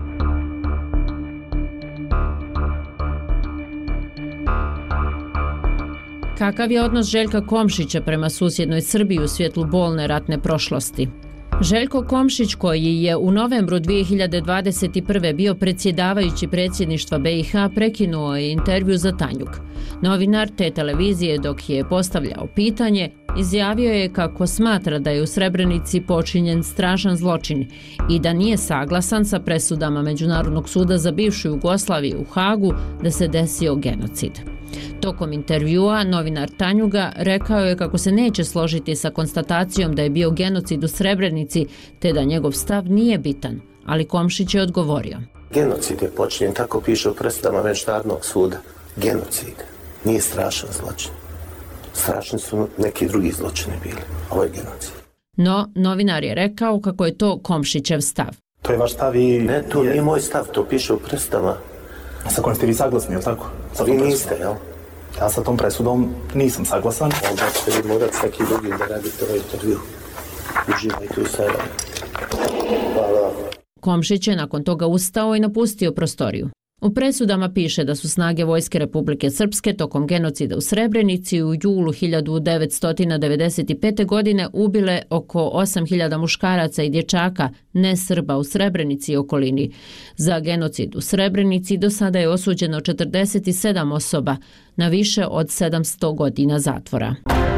Kakav je odnos Željka Komšića prema susjednoj Srbiji u svjetlu bolne ratne prošlosti? Željko Komšić, koji je u novembru dvije hiljade dvadeset prve bio predsjedavajući predsjedništva be i ha, prekinuo je intervju za Tanjug. Novinar te televizije, dok je postavljao pitanje, izjavio je kako smatra da je u Srebrenici počinjen strašan zločin i da nije saglasan sa presudama Međunarodnog suda za bivšu Jugoslaviju u Hagu da se desio genocid. Tokom intervjua novinar Tanjuga rekao je kako se neće složiti sa konstatacijom da je bio genocid u Srebrenici, te da njegov stav nije bitan, ali Komšić je odgovorio. Genocid je počinjen, tako piše u presudama Međunarodnog suda. Genocid nije strašan zločin. Strašni su neki drugi zločini bili. Ovo je genocid. No, novinar je rekao kako je to Komšićev stav. To je vaš stav i... Ne, to nije moj stav, to piše u presudama. A sa kojim ste vi saglasni, je li tako? Sa vi niste, jel? Ja sa tom presudom nisam saglasan. Onda ćete vi morati s neki drugi da radite ovaj intervju. Uživajte u sada. Hvala. Komšić je nakon toga ustao i napustio prostoriju. U presudama piše da su snage Vojske Republike Srpske tokom genocida u Srebrenici u julu hiljadu devetsto devedeset pete. godine ubile oko osam hiljada muškaraca i dječaka ne Srba u Srebrenici i okolini. Za genocid u Srebrenici do sada je osuđeno četrdeset sedam osoba na više od sedamsto godina zatvora.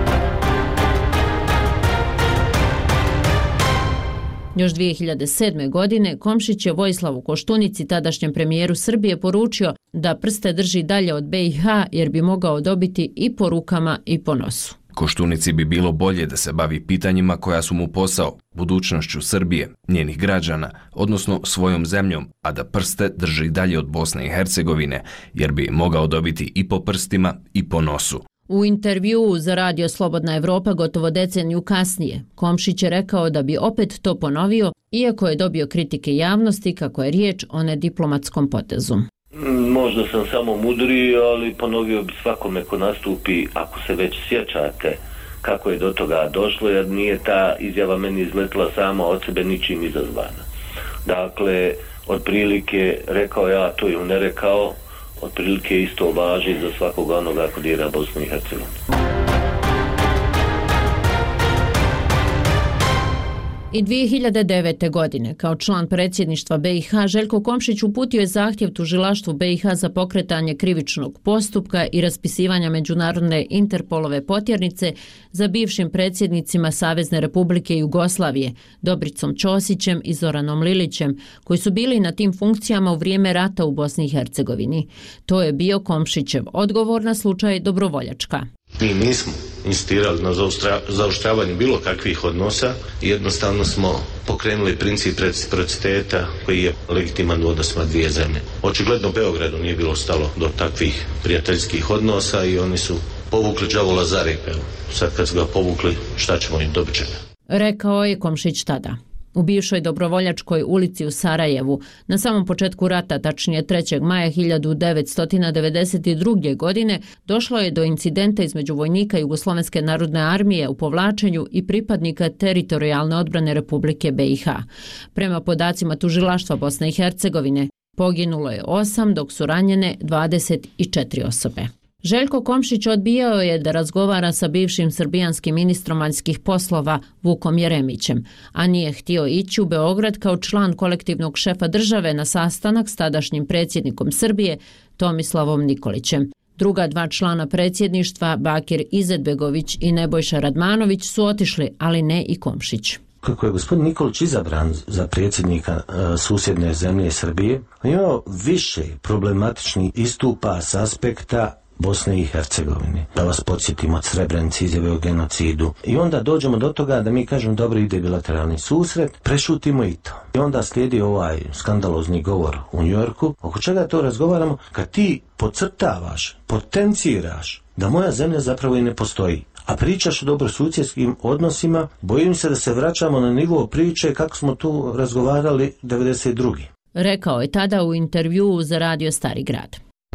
Još dvije hiljade sedme. godine Komšić je Vojislavu Koštunici, tadašnjem premijeru Srbije, poručio da prste drži dalje od be i ha jer bi mogao dobiti i po rukama i po nosu. Koštunici bi bilo bolje da se bavi pitanjima koja su mu posao, budućnošću Srbije, njenih građana, odnosno svojom zemljom, a da prste drži dalje od Bosne i Hercegovine jer bi mogao dobiti i po prstima i po nosu. U intervjuu za Radio Slobodna Evropa gotovo deceniju kasnije, Komšić je rekao da bi opet to ponovio, iako je dobio kritike javnosti kako je riječ o nediplomatskom potezu. Možda sam samo mudri, ali ponovio bi svakome ko nastupi, ako se već sjećate kako je do toga došlo, jer nije ta izjava meni izletila sama od sebe ničim izazvana. Dakle, otprilike rekao ja to ju ne rekao, otprilike isto važi za svakog onoga ko dira Bosnu i Hercegovinu. I dvije hiljade devete. godine, kao član predsjedništva be i ha, Željko Komšić uputio je zahtjev tužilaštvu be i ha za pokretanje krivičnog postupka i raspisivanja međunarodne Interpolove potjernice za bivšim predsjednicima Savezne Republike Jugoslavije, Dobricom Ćosićem i Zoranom Lilićem, koji su bili na tim funkcijama u vrijeme rata u Bosni i Hercegovini. To je bio Komšićev odgovor na slučaj Dobrovoljačka. Mi nismo insistirali na zaoštravanje bilo kakvih odnosa, jednostavno smo pokrenuli princip reciprociteta koji je legitiman u odnosima dvije zemlje. Očigledno Beogradu nije bilo stalo do takvih prijateljskih odnosa i oni su povukli đavola za rep. Sad kad su ga povukli, šta ćemo im, dobit ćemo. Rekao je Komšić tada. U bivšoj Dobrovoljačkoj ulici u Sarajevu, na samom početku rata, tačnije trećeg maja hiljadu devetsto devedeset druge. godine, došlo je do incidenta između vojnika Jugoslovenske narodne armije u povlačenju i pripadnika teritorijalne odbrane Republike B i H. Prema podacima tužilaštva Bosne i Hercegovine, poginulo je osam, dok su ranjene dvadeset četiri osobe. Željko Komšić odbijao je da razgovara sa bivšim srbijanskim ministrom vanjskih poslova Vukom Jeremićem, a nije htio ići u Beograd kao član kolektivnog šefa države na sastanak s tadašnjim predsjednikom Srbije Tomislavom Nikolićem. Druga dva člana predsjedništva, Bakir Izetbegović i Nebojša Radmanović, su otišli, ali ne i Komšić. Kako je gospodin Nikolić izabran za predsjednika uh, susjedne zemlje Srbije, on je imao više problematičnih istupa s aspekta Bosne i Hercegovine. Da vas podsjetimo od Srebrenice, izjave o genocidu. I onda dođemo do toga da mi kažemo dobro, ide bilateralni susret, prešutimo i to. I onda slijedi ovaj skandalozni govor u Njujorku. Oko čega to razgovaramo? Kad ti podcrtavaš, potenciraš da moja zemlja zapravo i ne postoji, a pričaš o dobrosusjedskim odnosima, bojim se da se vraćamo na nivo priče kako smo tu razgovarali devedeset druge. Rekao je tada u intervjuu za radio Stari grad.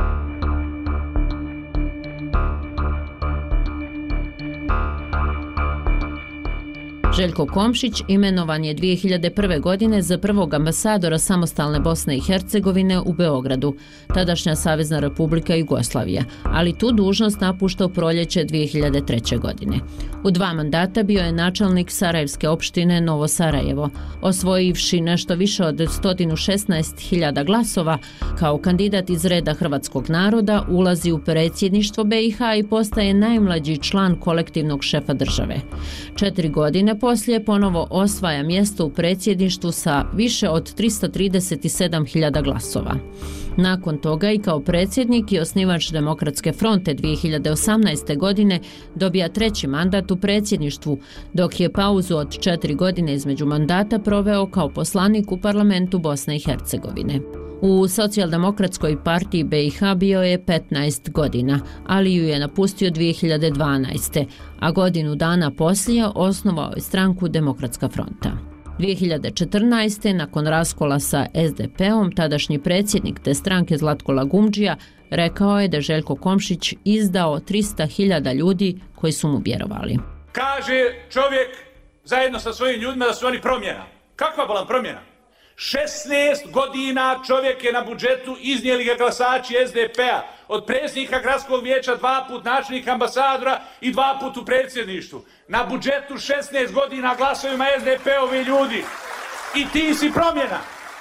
Željko Komšić imenovan je dvije hiljade prve. godine za prvog ambasadora samostalne Bosne i Hercegovine u Beogradu, tadašnja Savezna Republika Jugoslavija, ali tu dužnost napušta u proljeće dvije hiljade treće. godine. U dva mandata bio je načelnik Sarajevske opštine Novo Sarajevo, osvojivši nešto više od sto šesnaest hiljada glasova, kao kandidat iz reda hrvatskog naroda ulazi u predsjedništvo B i H i postaje najmlađi član kolektivnog šefa države. Četiri godine poslije ponovo osvaja mjesto u predsjedništvu sa više od tristo trideset sedam hiljada glasova. Nakon toga i kao predsjednik i osnivač Demokratske fronte dvije hiljade osamnaeste. godine dobija treći mandat u predsjedništvu, dok je pauzu od četiri godine između mandata proveo kao poslanik u parlamentu Bosne i Hercegovine. U Socijaldemokratskoj partiji B i H bio je petnaest godina, ali ju je napustio dvije hiljade dvanaeste. a godinu dana poslije osnovao je stranku Demokratska fronta. dvije hiljade četrnaeste. nakon raskola sa S D P-om, tadašnji predsjednik te stranke Zlatko Lagumdžija rekao je da Željko Komšić izdao tristo hiljada ljudi koji su mu vjerovali. Kaže čovjek zajedno sa svojim ljudima da su oni promjena. Kakva bolan promjena? šesnaest godina čovjek je na budžetu, iznijeli ga glasači S D P-a, od predsjednika gradskog vijeća, dva put načelnika ambasadora i dva put u predsjedništvu. Na budžetu šesnaest godina glasovima S D P-ovi ljudi. I ti si promjena.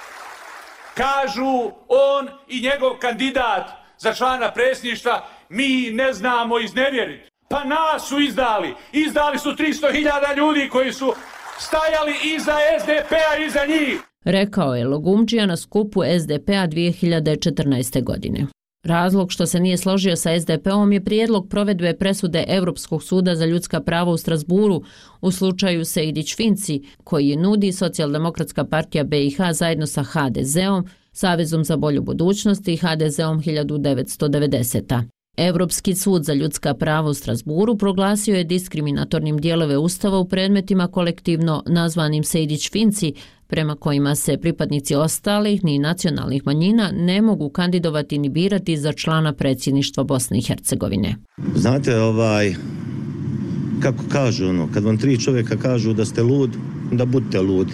Kažu on i njegov kandidat za člana predsjedništva, mi ne znamo iznevjeriti. Pa nas su izdali. Izdali su tristo hiljada ljudi koji su stajali iza S D P-a i iza njih. Rekao je Lagumdžija na skupu S D P-a dvije hiljade četrnaeste. godine. Razlog što se nije složio sa S D P-om je prijedlog provedbe presude Europskog suda za ljudska prava u Strasburu u slučaju Sejdić-Finci, koji je nudi Socijaldemokratska partija B i H zajedno sa H D Z-om, Savezom za bolju budućnost i H D Z-om hiljadu devetsto devedesete. Europski sud za ljudska prava u Strasburu proglasio je diskriminatornim dijelove Ustava u predmetima kolektivno nazvanim Sejdić-Finci, prema kojima se pripadnici ostalih ni nacionalnih manjina ne mogu kandidovati ni birati za člana predsjedništva Bosne i Hercegovine. Znate, ovaj, kako kažu ono, kad vam tri čovjeka kažu da ste lud, da budete ludi.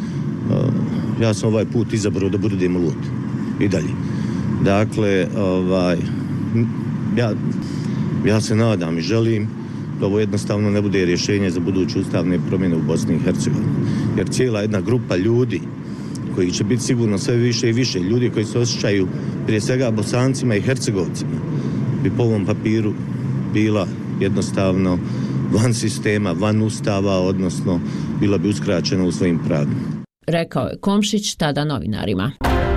Uh, ja sam ovaj put izabrao da budem lud. I dalje. Dakle, ovaj, ja, ja se nadam i želim da ovo jednostavno ne bude rješenje za buduće ustavne promjene u Bosni i Hercegovini. Jer cijela jedna grupa ljudi koji će biti sigurno sve više i više, ljudi koji se osjećaju prije svega Bosancima i Hercegovcima, bi po ovom papiru bila jednostavno van sistema, van ustava, odnosno bila bi uskraćena u svojim pravima. Rekao je Komšić tada novinarima.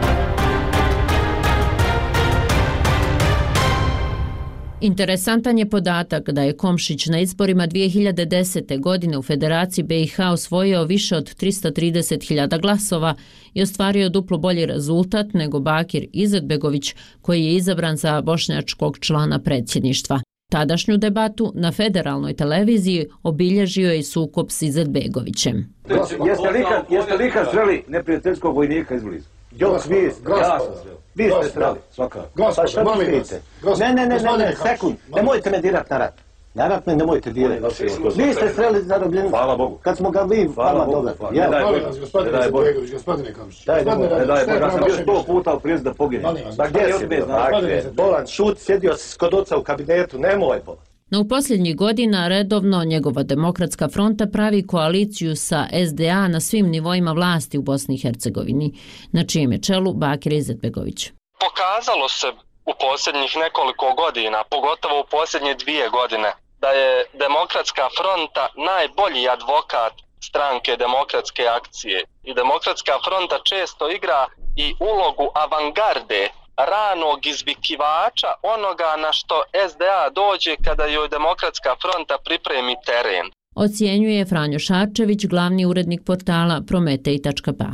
Interesantan je podatak da je Komšić na izborima dvije hiljade desete. godine u Federaciji B i H osvojio više od tristo trideset hiljada glasova i ostvario duplo bolji rezultat nego Bakir Izetbegović, koji je izabran za bošnjačkog člana predsjedništva. Tadašnju debatu na federalnoj televiziji obilježio je i sukob s Izetbegovićem. Jeste li ikad, jeste li ikad sreli neprijateljskog vojnika izblizu? Jo, vi, ja sam sreli. Vi ste sreli, svakako. Pa šta mislite? Ne, ne, ne, ne, ne, sekund, nemojte me dirat na rat. Na rat me nemojte dirat. Vi ste sreli zarobljenicu. Hvala Bogu. Kad smo ga vi vama doveli. Ne daj Bogu, ne daj Bogu. Gospodine Komšić. Ne daj Bogu, ja sam bio sto puta u prijezu da poginem. Pa gdje si bio? Bolan, šut, sjedio si kod oca u kabinetu, nemoj Bolan. No u posljednjih godina redovno njegova demokratska fronta pravi koaliciju sa S D A na svim nivoima vlasti u Bosni i Hercegovini, na čijem je čelu Bakir Izetbegović. Pokazalo se u posljednjih nekoliko godina, pogotovo u posljednje dvije godine, da je demokratska fronta najbolji advokat stranke demokratske akcije. I demokratska fronta često igra i ulogu avangarde, ranog izvikivača onoga na što S D A dođe kada joj demokratska fronta pripremi teren. Ocjenjuje Franjo Šarčević, glavni urednik portala Prometej tačka ba.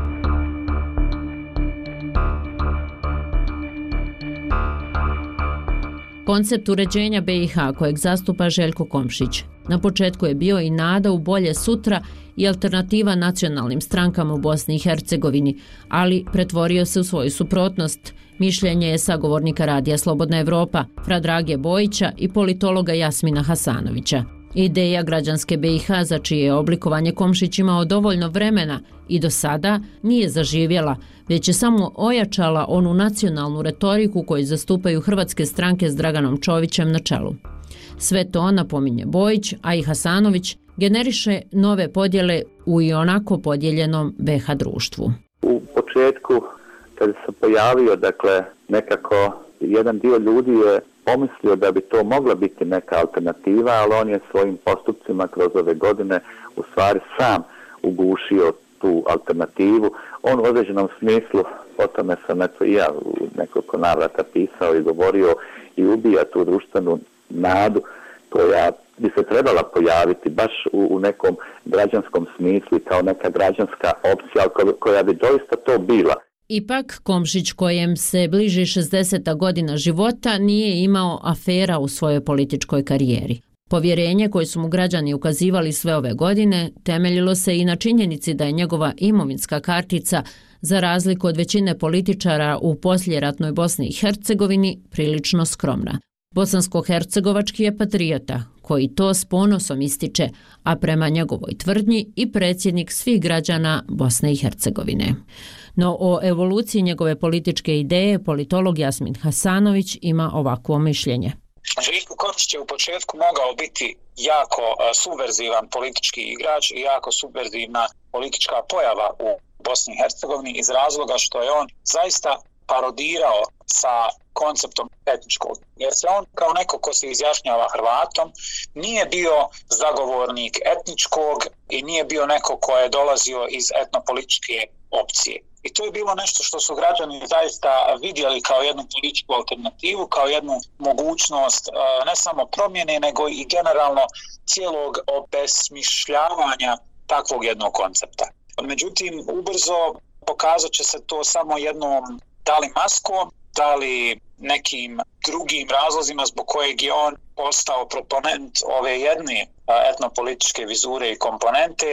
Koncept uređenja B i H kojeg zastupa Željko Komšić na početku je bio i nada u bolje sutra i alternativa nacionalnim strankama u Bosni i Hercegovini, ali pretvorio se u svoju suprotnost. Mišljenje je sagovornika radija Slobodna Evropa, Fra Drage Bojića i politologa Jasmina Hasanovića. Ideja građanske B i H za čije je oblikovanje Komšić imao dovoljno vremena i do sada nije zaživjela, već je samo ojačala onu nacionalnu retoriku koju zastupaju hrvatske stranke s Draganom Čovićem na čelu. Sve to, napominje Bojić, a i Hasanović, generiše nove podjele u i onako podijeljenom B i H društvu. U početku, kada se pojavio, dakle, nekako jedan dio ljudi je pomislio da bi to mogla biti neka alternativa, ali on je svojim postupcima kroz ove godine u stvari sam ugušio tu alternativu. On u određenom smislu, o tome sam eto i ja u nekoliko navrata pisao i govorio, i ubija tu društvenu nadu koja bi se trebala pojaviti baš u, u nekom građanskom smislu i kao neka građanska opcija koja bi doista to bila. Ipak, Komšić, kojem se bliži šezdeseta godina života, nije imao afera u svojoj političkoj karijeri. Povjerenje koje su mu građani ukazivali sve ove godine temeljilo se i na činjenici da je njegova imovinska kartica, za razliku od većine političara u posljeratnoj Bosni i Hercegovini, prilično skromna. Bosansko-hercegovački je patriota, koji to s ponosom ističe, a prema njegovoj tvrdnji i predsjednik svih građana Bosne i Hercegovine. No o evoluciji njegove političke ideje politolog Jasmin Hasanović ima ovakvo mišljenje. Željko Komšić je u početku mogao biti jako subverzivan politički igrač i jako subverzivna politička pojava u Bosni i Hercegovini iz razloga što je on zaista parodirao sa konceptom etničkog. Jer se on kao neko ko se izjašnjava Hrvatom nije bio zagovornik etničkog i nije bio neko ko je dolazio iz etnopolitičke opcije. I to je bilo nešto što su građani zaista vidjeli kao jednu političku alternativu, kao jednu mogućnost ne samo promjene, nego i generalno cijelog obesmišljavanja takvog jednog koncepta. Međutim, ubrzo pokazat će se to samo jednom, da li maskom, da li nekim drugim razlozima zbog kojeg je on postao proponent ove jedne etnopolitičke vizure i komponente.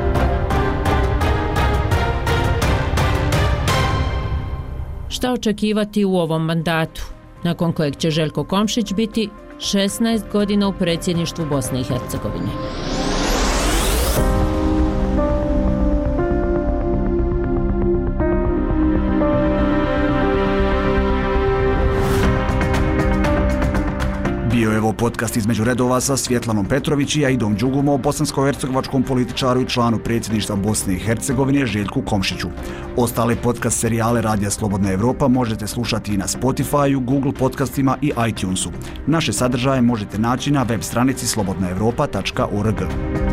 Šta očekivati u ovom mandatu, nakon kojeg će Željko Komšić biti šesnaest godina u predsjedništvu Bosne i Hercegovine? Bio je ovo podcast između redova sa Svjetlanom Petrović i Aidom Đugum o bosansko-hercegovačkom političaru i članu predsjedništva Bosne i Hercegovine Željku Komšiću. Ostale podcast serijale Radija Slobodna Evropa možete slušati i na Spotify-u, Google podcastima i iTunesu. Naše sadržaje možete naći na web stranici slobodna evropa tačka org.